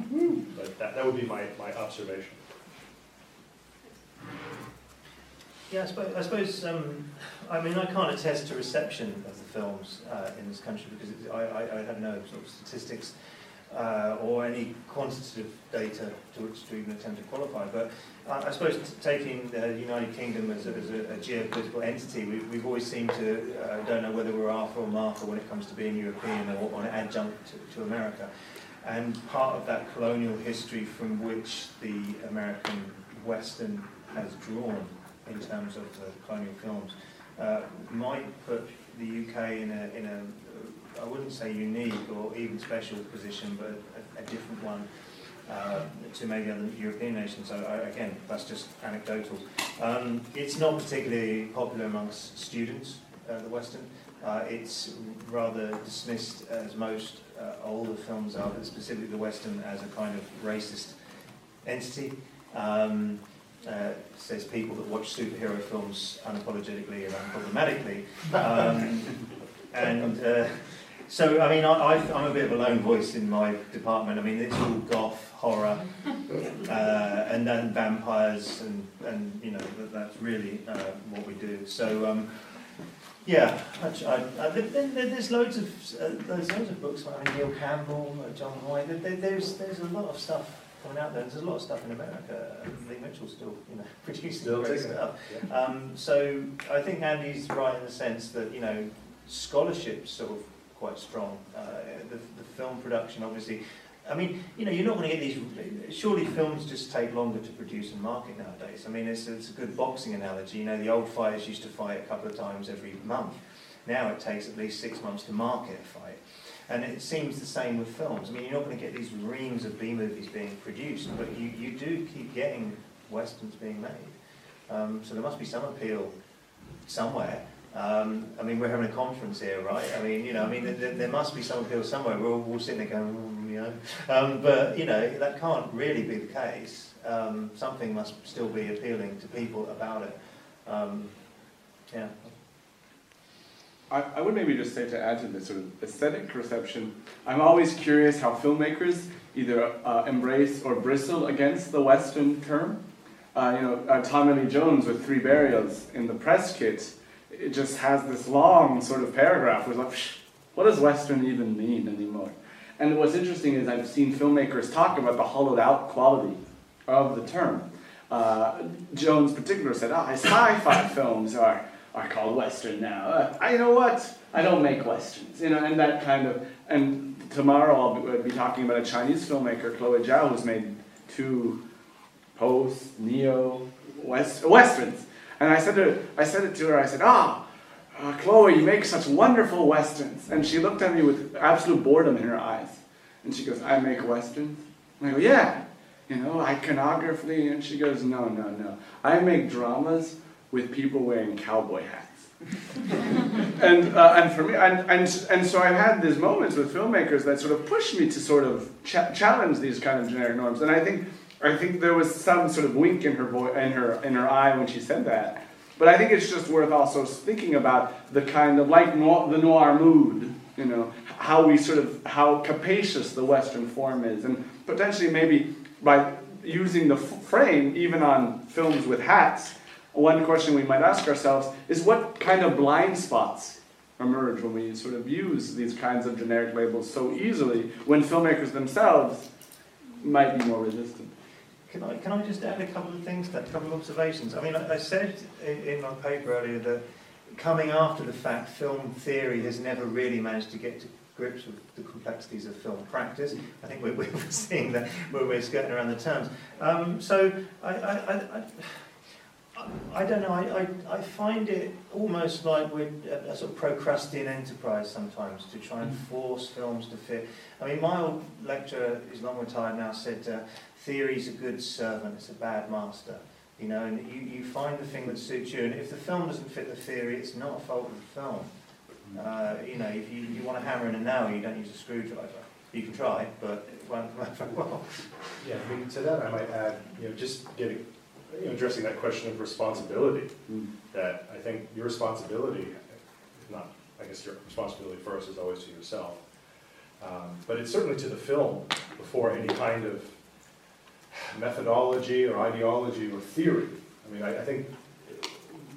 [SPEAKER 6] But that would be my observation.
[SPEAKER 2] Yeah, I suppose I mean, I can't attest to reception of the films in this country because I have no sort of statistics or any quantitative data to which to even attempt to qualify. But I suppose taking the United Kingdom as a geopolitical entity, we've always seemed to, don't know whether we're Arthur or Martha when it comes to being European or an adjunct to America. And part of that colonial history from which the American Western has drawn in terms of the colonial films might put the UK in a I wouldn't say unique or even special position, but a different one to maybe other European nations. So again, that's just anecdotal. It's not particularly popular amongst students, the Western. It's rather dismissed, as most older films are, but specifically the Western, as a kind of racist entity. Says people that watch superhero films unapologetically and unproblematically. So, I mean, I'm a bit of a lone voice in my department. I mean, it's all goth, horror, and then vampires, and you know, that's really what we do. So, yeah, there's loads of books. I mean, Neil Campbell, John Hoy. There's a lot of stuff coming out there. There's a lot of stuff in America. Lee Mitchell's still, you know, producing great stuff. Yeah. So I think Andy's right in the sense that, you know, scholarship's sort of quite strong. The film production, obviously. I mean, you know, you're not going to get these. Surely films just take longer to produce and market nowadays. I mean, it's a good boxing analogy. You know, the old fighters used to fight a couple of times every month. Now it takes at least 6 months to market a fight. And it seems the same with films. I mean, you're not going to get these reams of B-movies being produced, but you do keep getting Westerns being made. So there must be some appeal somewhere. I mean, we're having a conference here, right? I mean, you know, I mean, there must be some appeal somewhere. We're all sitting there going, you know. But, you know, that can't really be the case. Something must still be appealing to people about it. Yeah.
[SPEAKER 5] I would maybe just say, to add to this sort of aesthetic reception, I'm always curious how filmmakers either embrace or bristle against the Western term. You know, Tommy Lee Jones with 3 Burials in the press kit, it just has this long sort of paragraph where it's like, what does Western even mean anymore? And what's interesting is I've seen filmmakers talk about the hollowed out quality of the term. Jones in particular said, sci-fi films are called Western now. You know what? I don't make Westerns. You know, and that kind of, and tomorrow I'll be talking about a Chinese filmmaker, Chloe Zhao, who's made 2 post, neo, Westerns. And I said it to her, I said, Chloe, you make such wonderful Westerns. And she looked at me with absolute boredom in her eyes. And she goes, I make Westerns? And I go, yeah. You know, iconography. And she goes, no. I make dramas with people wearing cowboy hats. and for me, and so I've had these moments with filmmakers that sort of push me to sort of challenge these kind of generic norms. And I think there was some sort of wink in her in her eye when she said that. But I think it's just worth also thinking about the kind of, like the noir mood, you know, how capacious the Western form is, and potentially maybe by using the frame even on films with hats. One question we might ask ourselves is, what kind of blind spots emerge when we sort of use these kinds of generic labels so easily, when filmmakers themselves might be more resistant?
[SPEAKER 2] Can I just add a couple of things, a couple of observations? I mean, I said in my paper earlier that coming after the fact, film theory has never really managed to get to grips with the complexities of film practice. I think we're seeing that where we're skirting around the terms. So I don't know, I find it almost like we're a sort of Procrustean enterprise sometimes to try and force films to fit. I mean, my old lecturer, who's long retired now, said theory's a good servant, it's a bad master. You know, and you find the thing that suits you, and if the film doesn't fit the theory, it's not a fault of the film. You know, if you want to hammer in a nail, you don't use a screwdriver. You can try, but it won't work very well.
[SPEAKER 6] Yeah, I mean, to that I might add, you know, just getting, you know, addressing that question of responsibility, that I think your responsibility, if not, I guess your responsibility first is always to yourself, but it's certainly to the film before any kind of methodology or ideology or theory. I mean, I think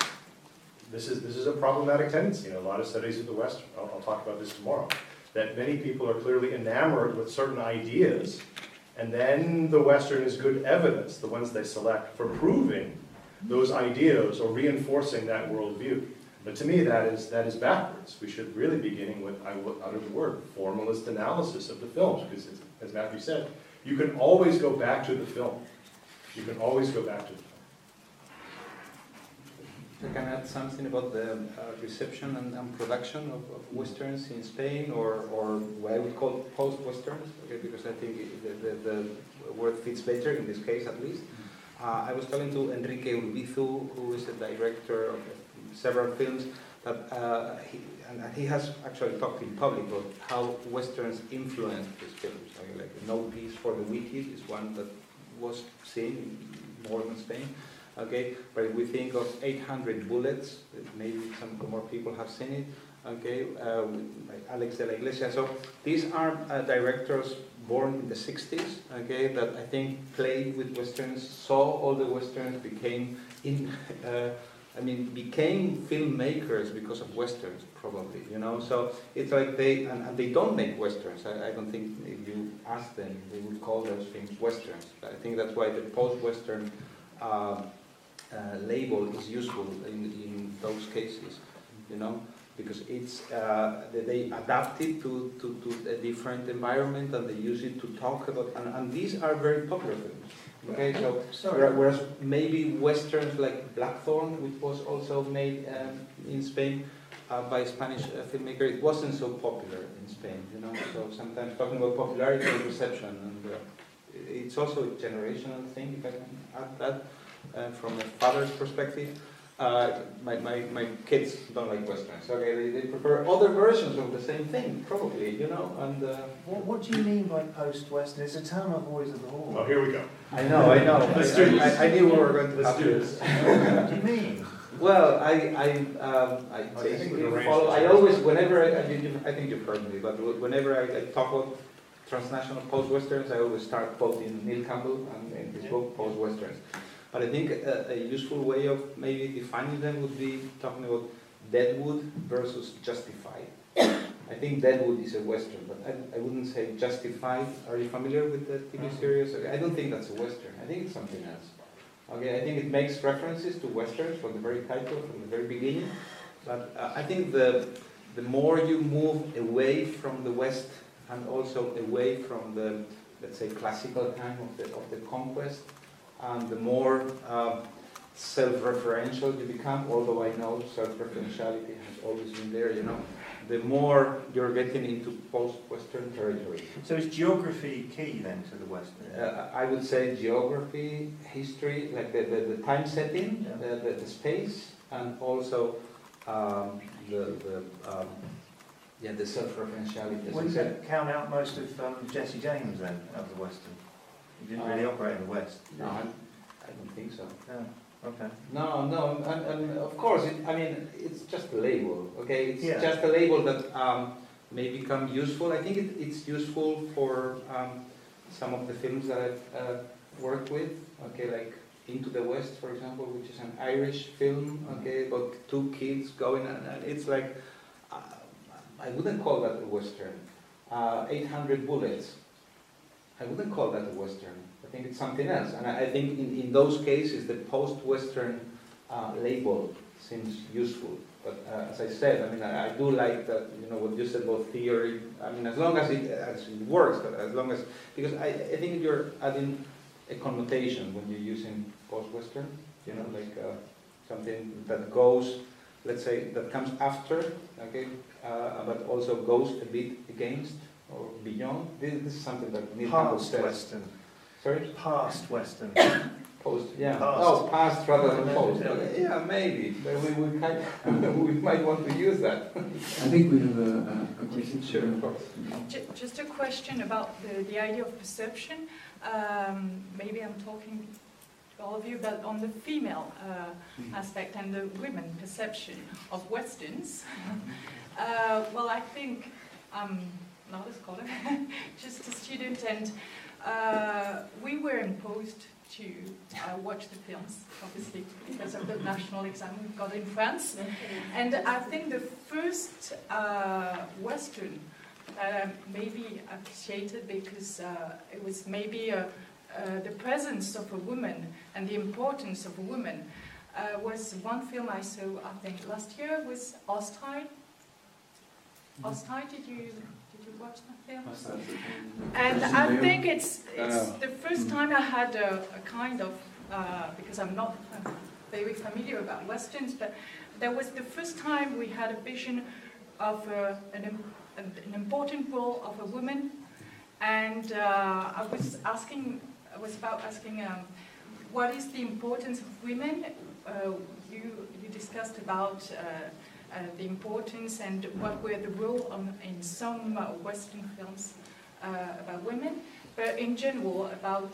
[SPEAKER 6] this is a problematic tendency in a lot of studies of the West. I'll talk about this tomorrow. That many people are clearly enamored with certain ideas, and then the Western is good evidence, the ones they select, for proving those ideas or reinforcing that worldview. But to me, that is backwards. We should really be beginning with, I will utter the word, formalist analysis of the films, because as Matthew said, you can always go back to the film. You can always go back to the film.
[SPEAKER 3] I can add something about the reception and production of Westerns in Spain, or what I would call post-Westerns, okay, because I think the word fits better in this case at least. I was talking to Enrique Urbizu, who is the director of several films, that he has actually talked in public about how Westerns influenced his films. Like No Peace for the Wicked is one that was seen more in Spain. Okay, but we think of 800 Bullets, maybe some more people have seen it, okay, like Alex de la Iglesia. So these are directors born in the 60s, okay, that I think played with Westerns, saw all the Westerns, became filmmakers because of Westerns, probably, you know. So it's like they don't make Westerns. I don't think if you ask them, they would call those things Westerns. I think that's why the post-Western label is useful in those cases, you know, because it's they adapt it to a different environment, and they use it to talk about, and these are very popular films. Okay, so whereas maybe Westerns like Blackthorn, which was also made in Spain by a Spanish filmmaker, it wasn't so popular in Spain, you know. So sometimes talking about popularity and reception, and it's also a generational thing, if I can add that. From a father's perspective, my kids don't like Westerns. Okay, they prefer other versions of the same thing, probably, you know. And
[SPEAKER 2] what do you mean by post-Western? It's a term I've always abhorred.
[SPEAKER 6] Oh, here we go.
[SPEAKER 3] I know.
[SPEAKER 6] Let's do this.
[SPEAKER 3] I knew we were going to
[SPEAKER 6] Let's
[SPEAKER 3] have
[SPEAKER 6] do
[SPEAKER 3] this.
[SPEAKER 2] What do you mean?
[SPEAKER 3] Well, I basically follow. I always, whenever I think you've heard me, but whenever I talk about transnational post-Westerns, I always start quoting Neil Campbell and his book Post-Westerns. But I think a useful way of maybe defining them would be talking about Deadwood versus Justified. I think Deadwood is a Western, but I wouldn't say Justified. Are you familiar with the TV series? Okay, I don't think that's a Western. I think it's something else. Okay, I think it makes references to Westerns from the very title, from the very beginning. But I think the more you move away from the West and also away from the, let's say, classical time of the conquest, and the more self-referential you become, although I know self-referentiality has always been there, you know, the more you're getting into post-Western territory.
[SPEAKER 2] So is geography key then to the Western?
[SPEAKER 3] I would say geography, history, like the time setting,
[SPEAKER 2] yeah.
[SPEAKER 3] the space, and also the self-referentiality.
[SPEAKER 2] Wouldn't that count out most of Jesse James then, out of the Western? He didn't really operate in the West.
[SPEAKER 3] No, I don't think so.
[SPEAKER 2] Yeah. Okay.
[SPEAKER 3] No, and of course, it's just a label, okay? It's
[SPEAKER 2] Yeah.
[SPEAKER 3] just a label that may become useful. I think it's useful for some of the films that I've worked with, okay, like Into the West, for example, which is an Irish film, okay, about two kids going, and it's like, I wouldn't call that a Western. 800 Bullets. I wouldn't call that a Western. I think it's something else. And I think in those cases, the post-Western label seems useful. But as I said, I do like that, you know, what you said about theory. As long as it works, but as long as, because I think you're adding a connotation when you're using post-Western, you know, like something that goes, let's say, that comes after, okay, but also goes a bit against or beyond. This is something that Neil Campbell says.
[SPEAKER 2] Western.
[SPEAKER 3] Sorry?
[SPEAKER 2] Past Western.
[SPEAKER 3] Post, yeah.
[SPEAKER 2] Past.
[SPEAKER 3] Oh, past rather than post. Okay, yeah, maybe. But we might want to use that.
[SPEAKER 1] I think we have a question.
[SPEAKER 3] Sure, of course.
[SPEAKER 9] Just a question about the idea of perception. Maybe I'm talking to all of you, but on the female aspect and the women perception of Westerns. Well, I think I'm not a scholar, just a student, and we were imposed to watch the films, obviously, because of the national exam we've got in France. And I think the first Western maybe appreciated because it was maybe the presence of a woman and the importance of a woman was one film I saw, I think, last year was Ostide. Ostide, did you watch that film? And I think it's the first time I had a kind of, because I'm not very familiar about Westerns, but that was the first time we had a vision of an important role of a woman. And I was about asking what is the importance of women. You discussed about the importance and what were the role in some Western films about women, but in general about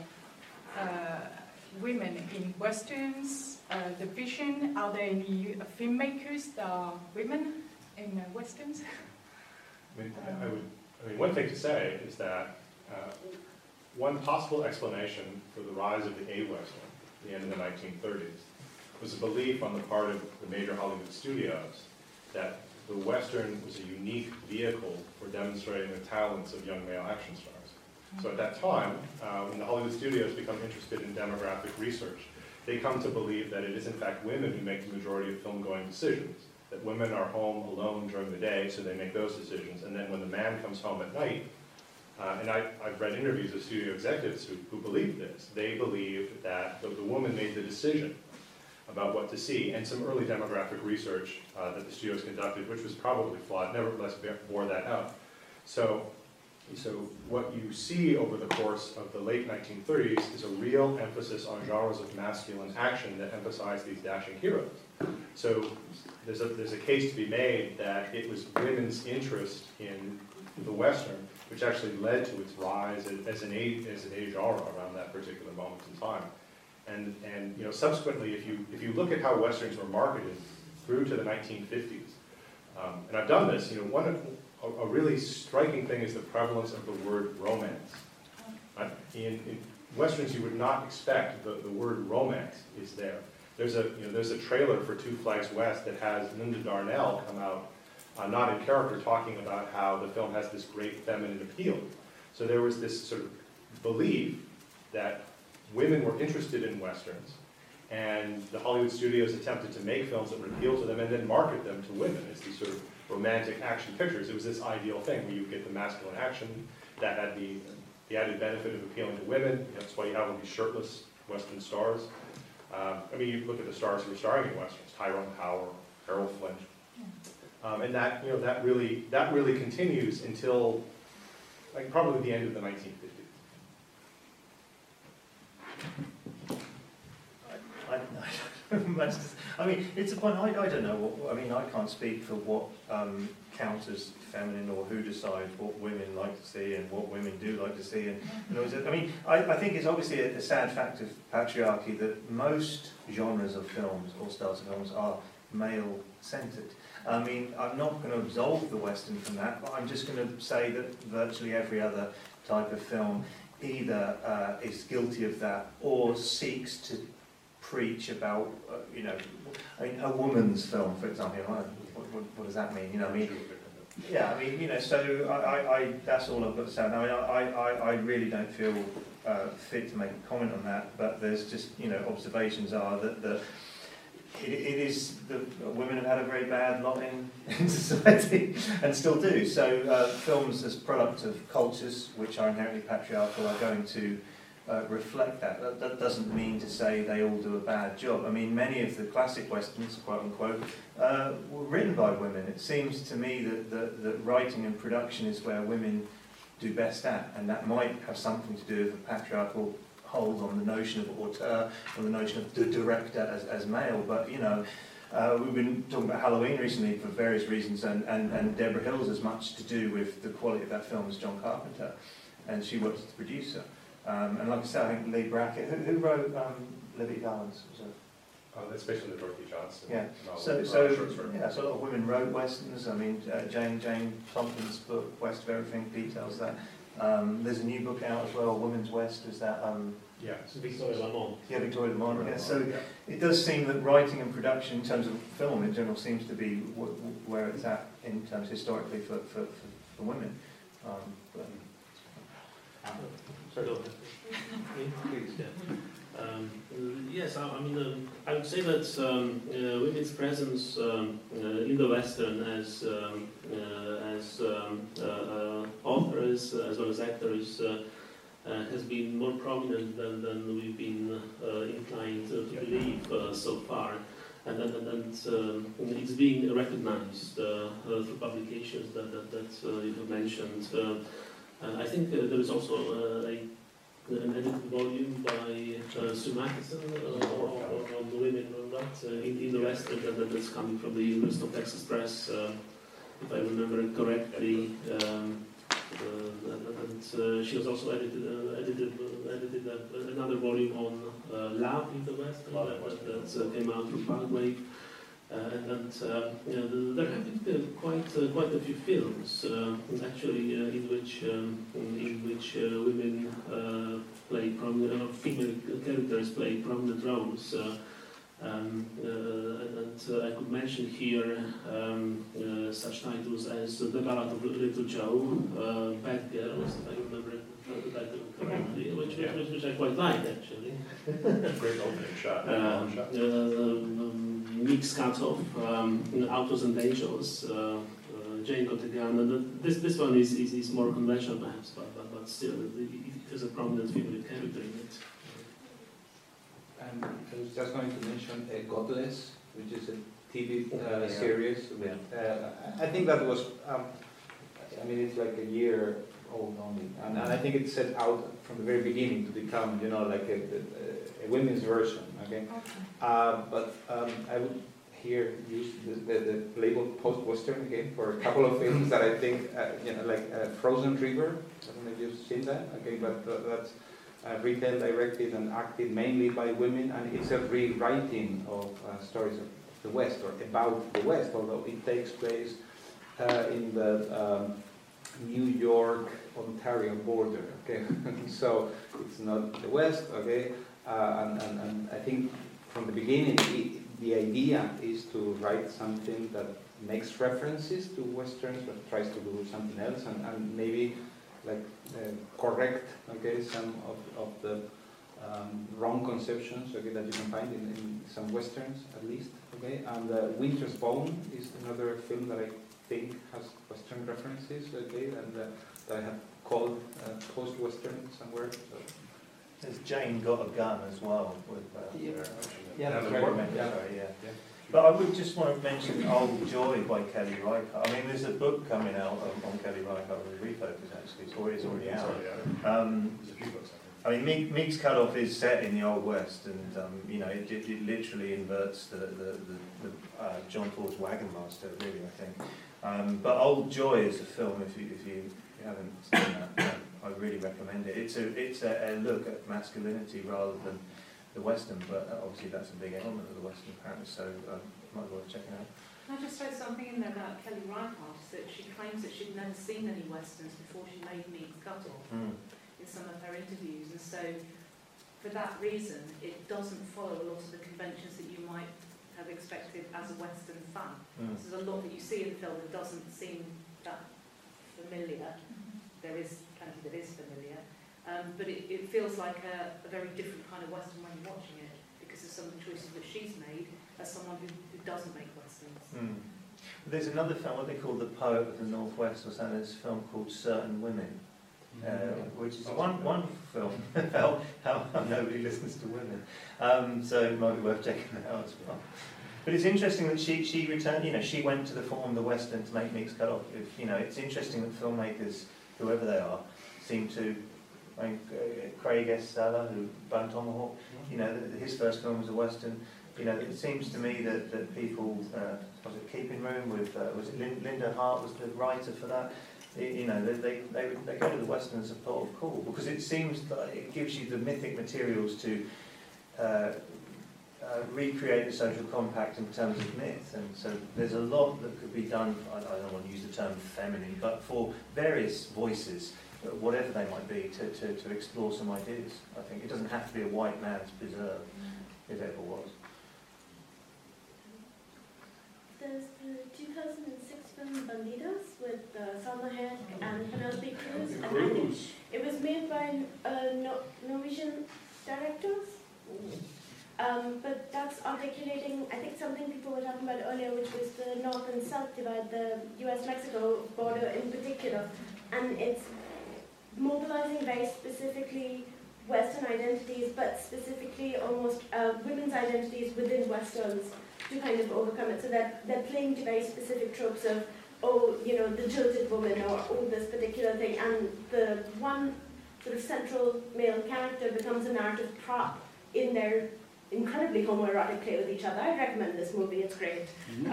[SPEAKER 9] women in Westerns, the vision. Are there any filmmakers that are women in Westerns?
[SPEAKER 6] I mean, one thing to say is that one possible explanation for the rise of the A-Western at the end of the 1930s was a belief on the part of the major Hollywood studios that the Western was a unique vehicle for demonstrating the talents of young male action stars. So at that time, when the Hollywood studios become interested in demographic research, they come to believe that it is in fact women who make the majority of film-going decisions, that women are home alone during the day, so they make those decisions, and then when the man comes home at night, and I've read interviews with studio executives who believe this. They believe that the woman made the decision about what to see, and some early demographic research that the studios conducted, which was probably flawed, nevertheless bore that out. So what you see over the course of the late 1930s is a real emphasis on genres of masculine action that emphasize these dashing heroes. So there's a case to be made that it was women's interest in the Western which actually led to its rise as an A genre around that particular moment in time. And you know, subsequently, if you look at how Westerns were marketed through to the 1950s, and I've done this, you know, a really striking thing is the prevalence of the word romance. In Westerns, you would not expect the word romance is there. There's a trailer for Two Flags West that has Linda Darnell come out, not in character, talking about how the film has this great feminine appeal. So there was this sort of belief that women were interested in Westerns, and the Hollywood studios attempted to make films that would appeal to them and then market them to women as these sort of romantic action pictures. It was this ideal thing where you get the masculine action that had the added benefit of appealing to women. That's why you have all these shirtless Western stars. I mean, you look at the stars who were starring in Westerns: Tyrone Power, Harold Flint. And that, you know, that really continues until like probably the end of the 1950s.
[SPEAKER 2] I mean, it's a point. I don't know. I mean, I can't speak for what counts as feminine or who decides what women like to see and what women do like to see. And you know, I mean, I think it's obviously a sad fact of patriarchy that most genres of films or styles of films are male-centered. I mean, I'm not going to absolve the Western from that, but I'm just going to say that virtually every other type of film either is guilty of that or seeks to preach about, you know, I mean, a woman's film, for example. What does that mean? You know, I mean, yeah, I mean, you know. So I that's all I've got to say. I mean, I really don't feel fit to make a comment on that. But there's just, you know, observations are that it is women have had a very bad lot in society and still do. So films as products of cultures which are inherently patriarchal are going to reflect that. That doesn't mean to say they all do a bad job. I mean, many of the classic Westerns, quote unquote, were written by women. It seems to me that writing and production is where women do best at, and that might have something to do with the patriarchal hold on the notion of auteur, on the notion of the director as male. But, you know, we've been talking about Halloween recently for various reasons, and Deborah Hill's as much to do with the quality of that film as John Carpenter, and she works as the producer. And like I said, I think Lee Brackett, who wrote Liberty Valance?
[SPEAKER 6] That's basically Dorothy Johnson.
[SPEAKER 2] Yeah. So a lot of women wrote Westerns. I mean, Jane Tompkins' book, West of Everything, details that. There's a new book out as well, Women's West, is that?
[SPEAKER 6] Yeah.
[SPEAKER 4] Victoria Lamont.
[SPEAKER 2] Yeah, Victoria Lamont. Yeah, so it does seem that writing and production in terms of film in general seems to be where it's at in terms historically for women. But,
[SPEAKER 4] Sorry.
[SPEAKER 3] Please.
[SPEAKER 4] Yes, I mean, I would say that women's presence in the Western as authors as well as actors has been more prominent than we've been inclined to believe so far, and it's being recognized through publications that you have mentioned. I think there is also an edited volume by Sue Matheson on the women in the Western that's coming from the University of Texas Press, if I remember it correctly. And she has also edited another volume on love in the West that came out through Paraguay. There have been quite a few films actually in which women play prominent, female characters play prominent roles. I could mention here such titles as The Ballad of Little Joe, Bad Girls, if I remember the title correctly, which I quite like actually.
[SPEAKER 6] Great opening shot.
[SPEAKER 4] Mix Cutoff, Autos and Angels, Jane Got a Gun, and this one is more conventional perhaps, but still it has a prominent female character in it.
[SPEAKER 3] And I was just going to mention Godless, which is a TV series. I think that was, I mean, it's like a year old only, and I think it set out from the very beginning to become, you know, like a women's version. Okay, but I would here use the label post-western again for a couple of films that I think, you know, like Frozen River. I don't know if you've seen that. Okay, but that's. Written, directed, and acted mainly by women, and it's a rewriting of stories of the West, or about the West, although it takes place in the New York-Ontario border. Okay, so it's not the West. Okay, and I think from the beginning the idea is to write something that makes references to Westerns, but tries to do something else, and maybe like correct, okay, some of the wrong conceptions, okay, that you can find in some Westerns at least, okay. And Winter's Bone is another film that I think has Western references, okay, and that I have called post-Western somewhere. So.
[SPEAKER 2] There's Jane Got a Gun as well. With,
[SPEAKER 3] that's right.
[SPEAKER 2] Yeah. But I would just want to mention Old Joy by Kelly Reichardt. I mean, there's a book coming out on Kelly Reichardt with Refocus, actually. It's already out.
[SPEAKER 6] There's a few books.
[SPEAKER 2] I mean, Meek's Cutoff is set in the Old West, and you know, it literally inverts the John Ford's Wagon Master, really, I think. But Old Joy is a film. If you haven't seen that, I really recommend it. It's a look at masculinity rather than the Western, but obviously that's a big element of the Western apparently, so might be worth checking out.
[SPEAKER 10] Can I just throw something in there about Kelly Reichardt, is that she claims that she'd never seen any Westerns before she made Meek's Cutoff in some of her interviews, and so for that reason it doesn't follow a lot of the conventions that you might have expected as a Western fan. So there's a lot that you see in the film that doesn't seem that familiar. There is plenty that is familiar. But it feels like a very different kind of Western when you're watching it, because of some of the choices that she's made as someone who doesn't make Westerns.
[SPEAKER 2] There's another film, what they call The Poet of the Northwest, or something. There's a film called Certain Women, which is a wonderful film about how nobody listens to women. So it might be worth checking that out as well. But it's interesting that she returned, you know, she went to the form of the Western to make Meek's Cutoff. You know, it's interesting that filmmakers, whoever they are, seem to. I mean, Craig S. Sala, who Bone Tomahawk, you know, his first film was a Western. You know, it seems to me that people, was it Keeping Room with, was it Linda Hart was the writer for that? You know, they go to the Western as a pot of call, because it seems like it gives you the mythic materials to recreate the social compact in terms of myth. And so there's a lot that could be done, I don't want to use the term feminine, but for various voices, whatever they might be, to explore some ideas. I think it doesn't have to be a white man's preserve, if it ever was.
[SPEAKER 8] There's the 2006 film Bandidos with Salma Hayek and Penelope Cruz. And I think it was made by Norwegian directors. But that's articulating, I think, something people were talking about earlier, which was the North and South divide, the US-Mexico border in particular. And it's mobilizing very specifically Western identities, but specifically almost women's identities within Westerns to kind of overcome it. So that they're playing to very specific tropes of, oh, you know, the jilted woman, or oh, this particular thing. And the one sort of central male character becomes a narrative prop in their incredibly homoerotic play with each other. I recommend this movie, it's great.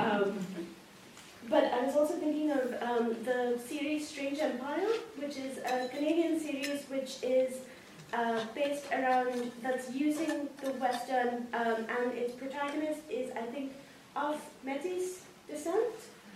[SPEAKER 8] But I was also thinking of the series Strange Empire, which is a Canadian series which is based around, that's using the Western, and its protagonist is, I think, of Métis descent,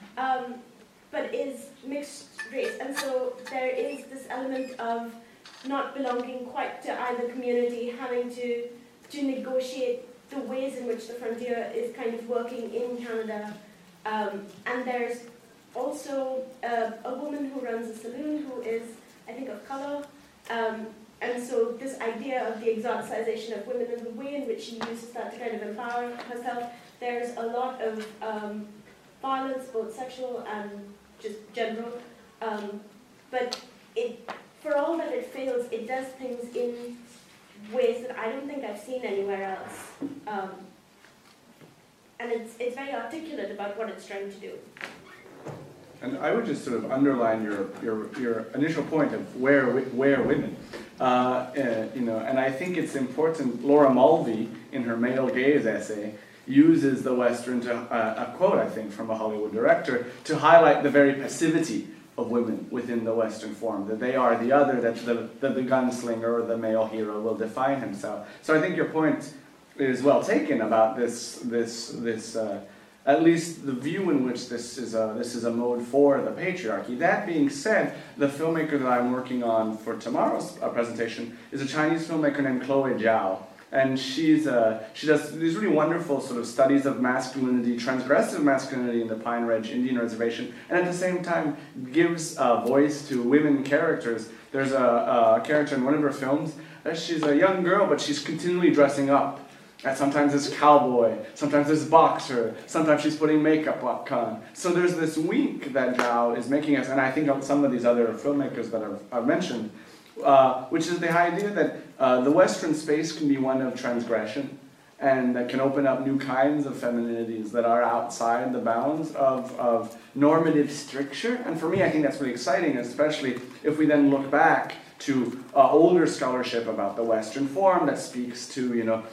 [SPEAKER 8] but is mixed race. And so there is this element of not belonging quite to either community, having to negotiate the ways in which the frontier is kind of working in Canada. And there's also a woman who runs a saloon who is, I think, of colour. And so this idea of the exoticization of women and the way in which she uses that to kind of empower herself. There's a lot of violence, both sexual and just general. But for all that it fails, it does things in ways that I don't think I've seen anywhere else. And it's very articulate about what it's trying to do.
[SPEAKER 5] And I would just sort of underline your initial point of where women, and I think it's important. Laura Mulvey, in her Male Gaze essay, uses the Western to a quote, I think, from a Hollywood director to highlight the very passivity of women within the Western form, that they are the other, that the gunslinger or the male hero will define himself. So I think your point is well taken about this at least the view in which this is a mode for the patriarchy. That being said, the filmmaker that I'm working on for tomorrow's presentation is a Chinese filmmaker named Chloe Zhao. And she does these really wonderful sort of studies of masculinity, transgressive masculinity in the Pine Ridge Indian Reservation, and at the same time gives voice to women characters. There's a character in one of her films. She's a young girl, but she's continually dressing up. And sometimes it's cowboy, sometimes it's boxer, sometimes she's putting makeup on. So there's this wink that Zhao is making us, and I think of some of these other filmmakers that I've mentioned, which is the idea that the Western space can be one of transgression, and that can open up new kinds of femininities that are outside the bounds of normative stricture. And for me, I think that's really exciting, especially if we then look back to older scholarship about the Western form that speaks to,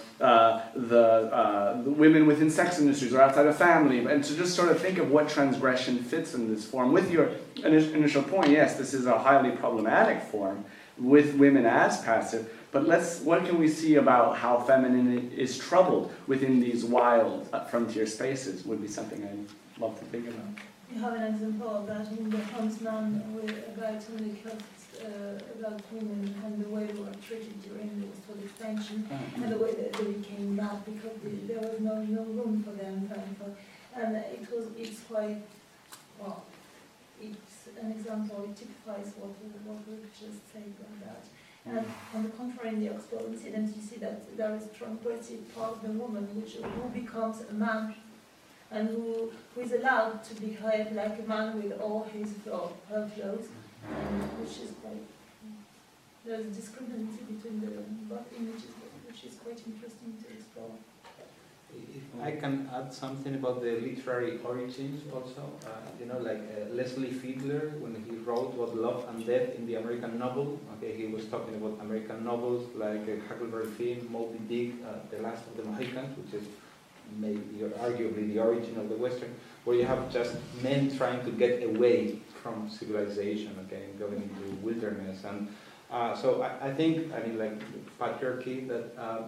[SPEAKER 5] the women within sex industries or outside of family, and to just sort of think of what transgression fits in this form. With your initial point, yes, this is a highly problematic form with women as passive, but what can we see about how feminine is troubled within these wild frontier spaces would be something I'd love to think about.
[SPEAKER 11] You have an example of that in the Huntsman, a guy telling about women and the way they were treated during the Westward expansion, and the way that they became mad because there was no room for them. And it's quite, well, it's an example, it typifies what we've just said on that. And on the contrary, in the Oxford incident, you see that there is a transgressive part of the woman who becomes a man, and who is allowed to behave like a man with all her clothes, which is quite, there's a discrepancy between the both images, which is quite interesting to explore.
[SPEAKER 3] If I can add something about the literary origins also, Leslie Fiedler, when he wrote about love and death in the American novel, he was talking about American novels like Huckleberry Finn, Moby Dick, The Last of the Mohicans, which is maybe arguably the origin of the Western, where you have just men trying to get away from civilization, going into wilderness. And so I think, like patriarchy, that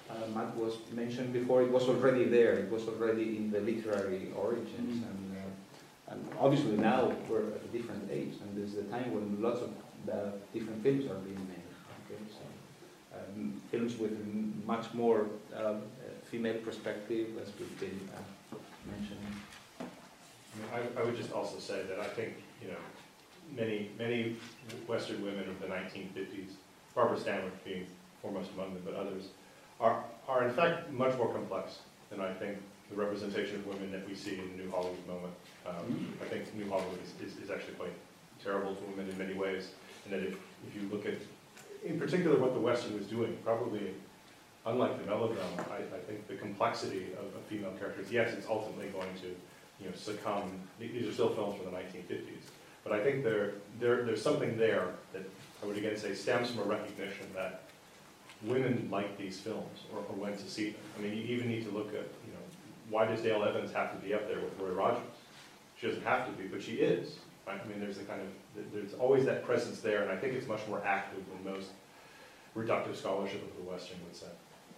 [SPEAKER 3] Matt was mentioned before, it was already there. It was already in the literary origins, and obviously now we're at a different age, and there's a time when lots of different films are being made. Okay, so films with much more female perspective, as we've been mentioning.
[SPEAKER 6] I would just also say that I think, many Western women of the 1950s, Barbara Stanwyck being foremost among them, but others, are in fact much more complex than I think the representation of women that we see in the New Hollywood moment. I think New Hollywood is actually quite terrible to women in many ways, and that if you look at, in particular, what the Western was doing, probably unlike the melodrama, I think the complexity of female characters, yes, it's ultimately going to succumb. These are still films from the 1950s, but I think there's something there that I would again say stems from a recognition that women like these films or went to see them. I mean, you even need to look at, why does Dale Evans have to be up there with Roy Rogers? She doesn't have to be, but she is. Right? I mean, there's there's always that presence there, and I think it's much more active than most reductive scholarship of the Western would say.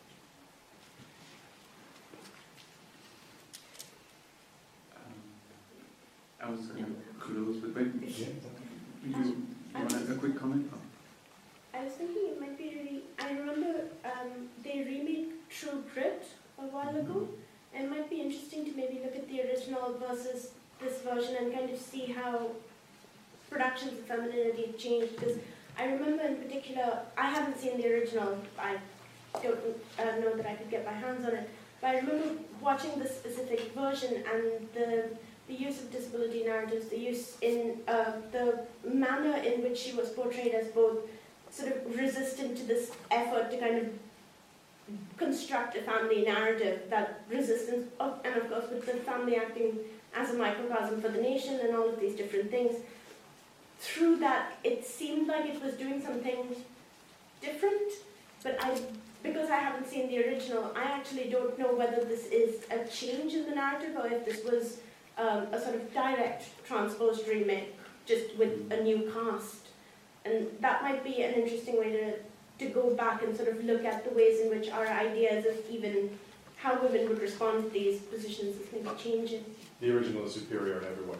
[SPEAKER 1] I was going to close, but maybe you want a quick comment?
[SPEAKER 8] I was thinking it might be really. I remember they remade True Grit a while ago. It might be interesting to maybe look at the original versus this version and kind of see how productions of femininity have changed. Because I remember in particular, I haven't seen the original. I don't know that I could get my hands on it. But I remember watching this specific version and the use of disability narratives, the use in the manner in which she was portrayed as both sort of resistant to this effort to kind of construct a family narrative, that resistance, and of course with the family acting as a microcosm for the nation and all of these different things. Through that, it seemed like it was doing something different, but because I haven't seen the original, I actually don't know whether this is a change in the narrative or if this was a sort of direct transposed remake, just with a new cast. And that might be an interesting way to go back and sort of look at the ways in which our ideas of even how women would respond to these positions is maybe changing.
[SPEAKER 6] The original is superior in every way.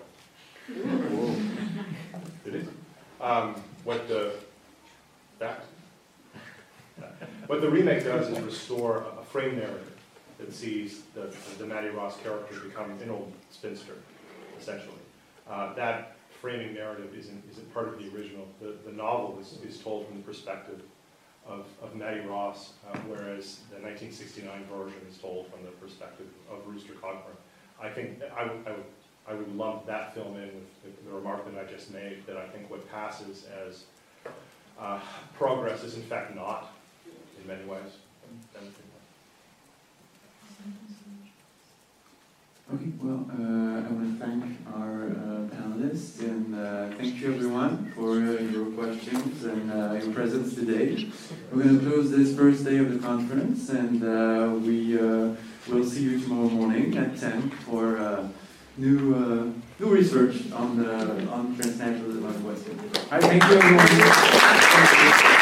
[SPEAKER 6] It is. What the remake does is restore a frame narrative that sees the Mattie Ross character become an old spinster, essentially. That framing narrative isn't part of the original. The novel is told from the perspective of Mattie Ross, whereas the 1969 version is told from the perspective of Rooster Cogburn. I think I would lump that film in with the remark that I just made, that I think what passes as progress is in fact not, in many ways.
[SPEAKER 1] Okay, well, I want to thank our panelists, and thank you everyone for your questions and your presence today. We're going to close this first day of the conference, and we will see you tomorrow morning at 10 for new research on transnationalism on the Western. All right, thank you everyone. Thank you.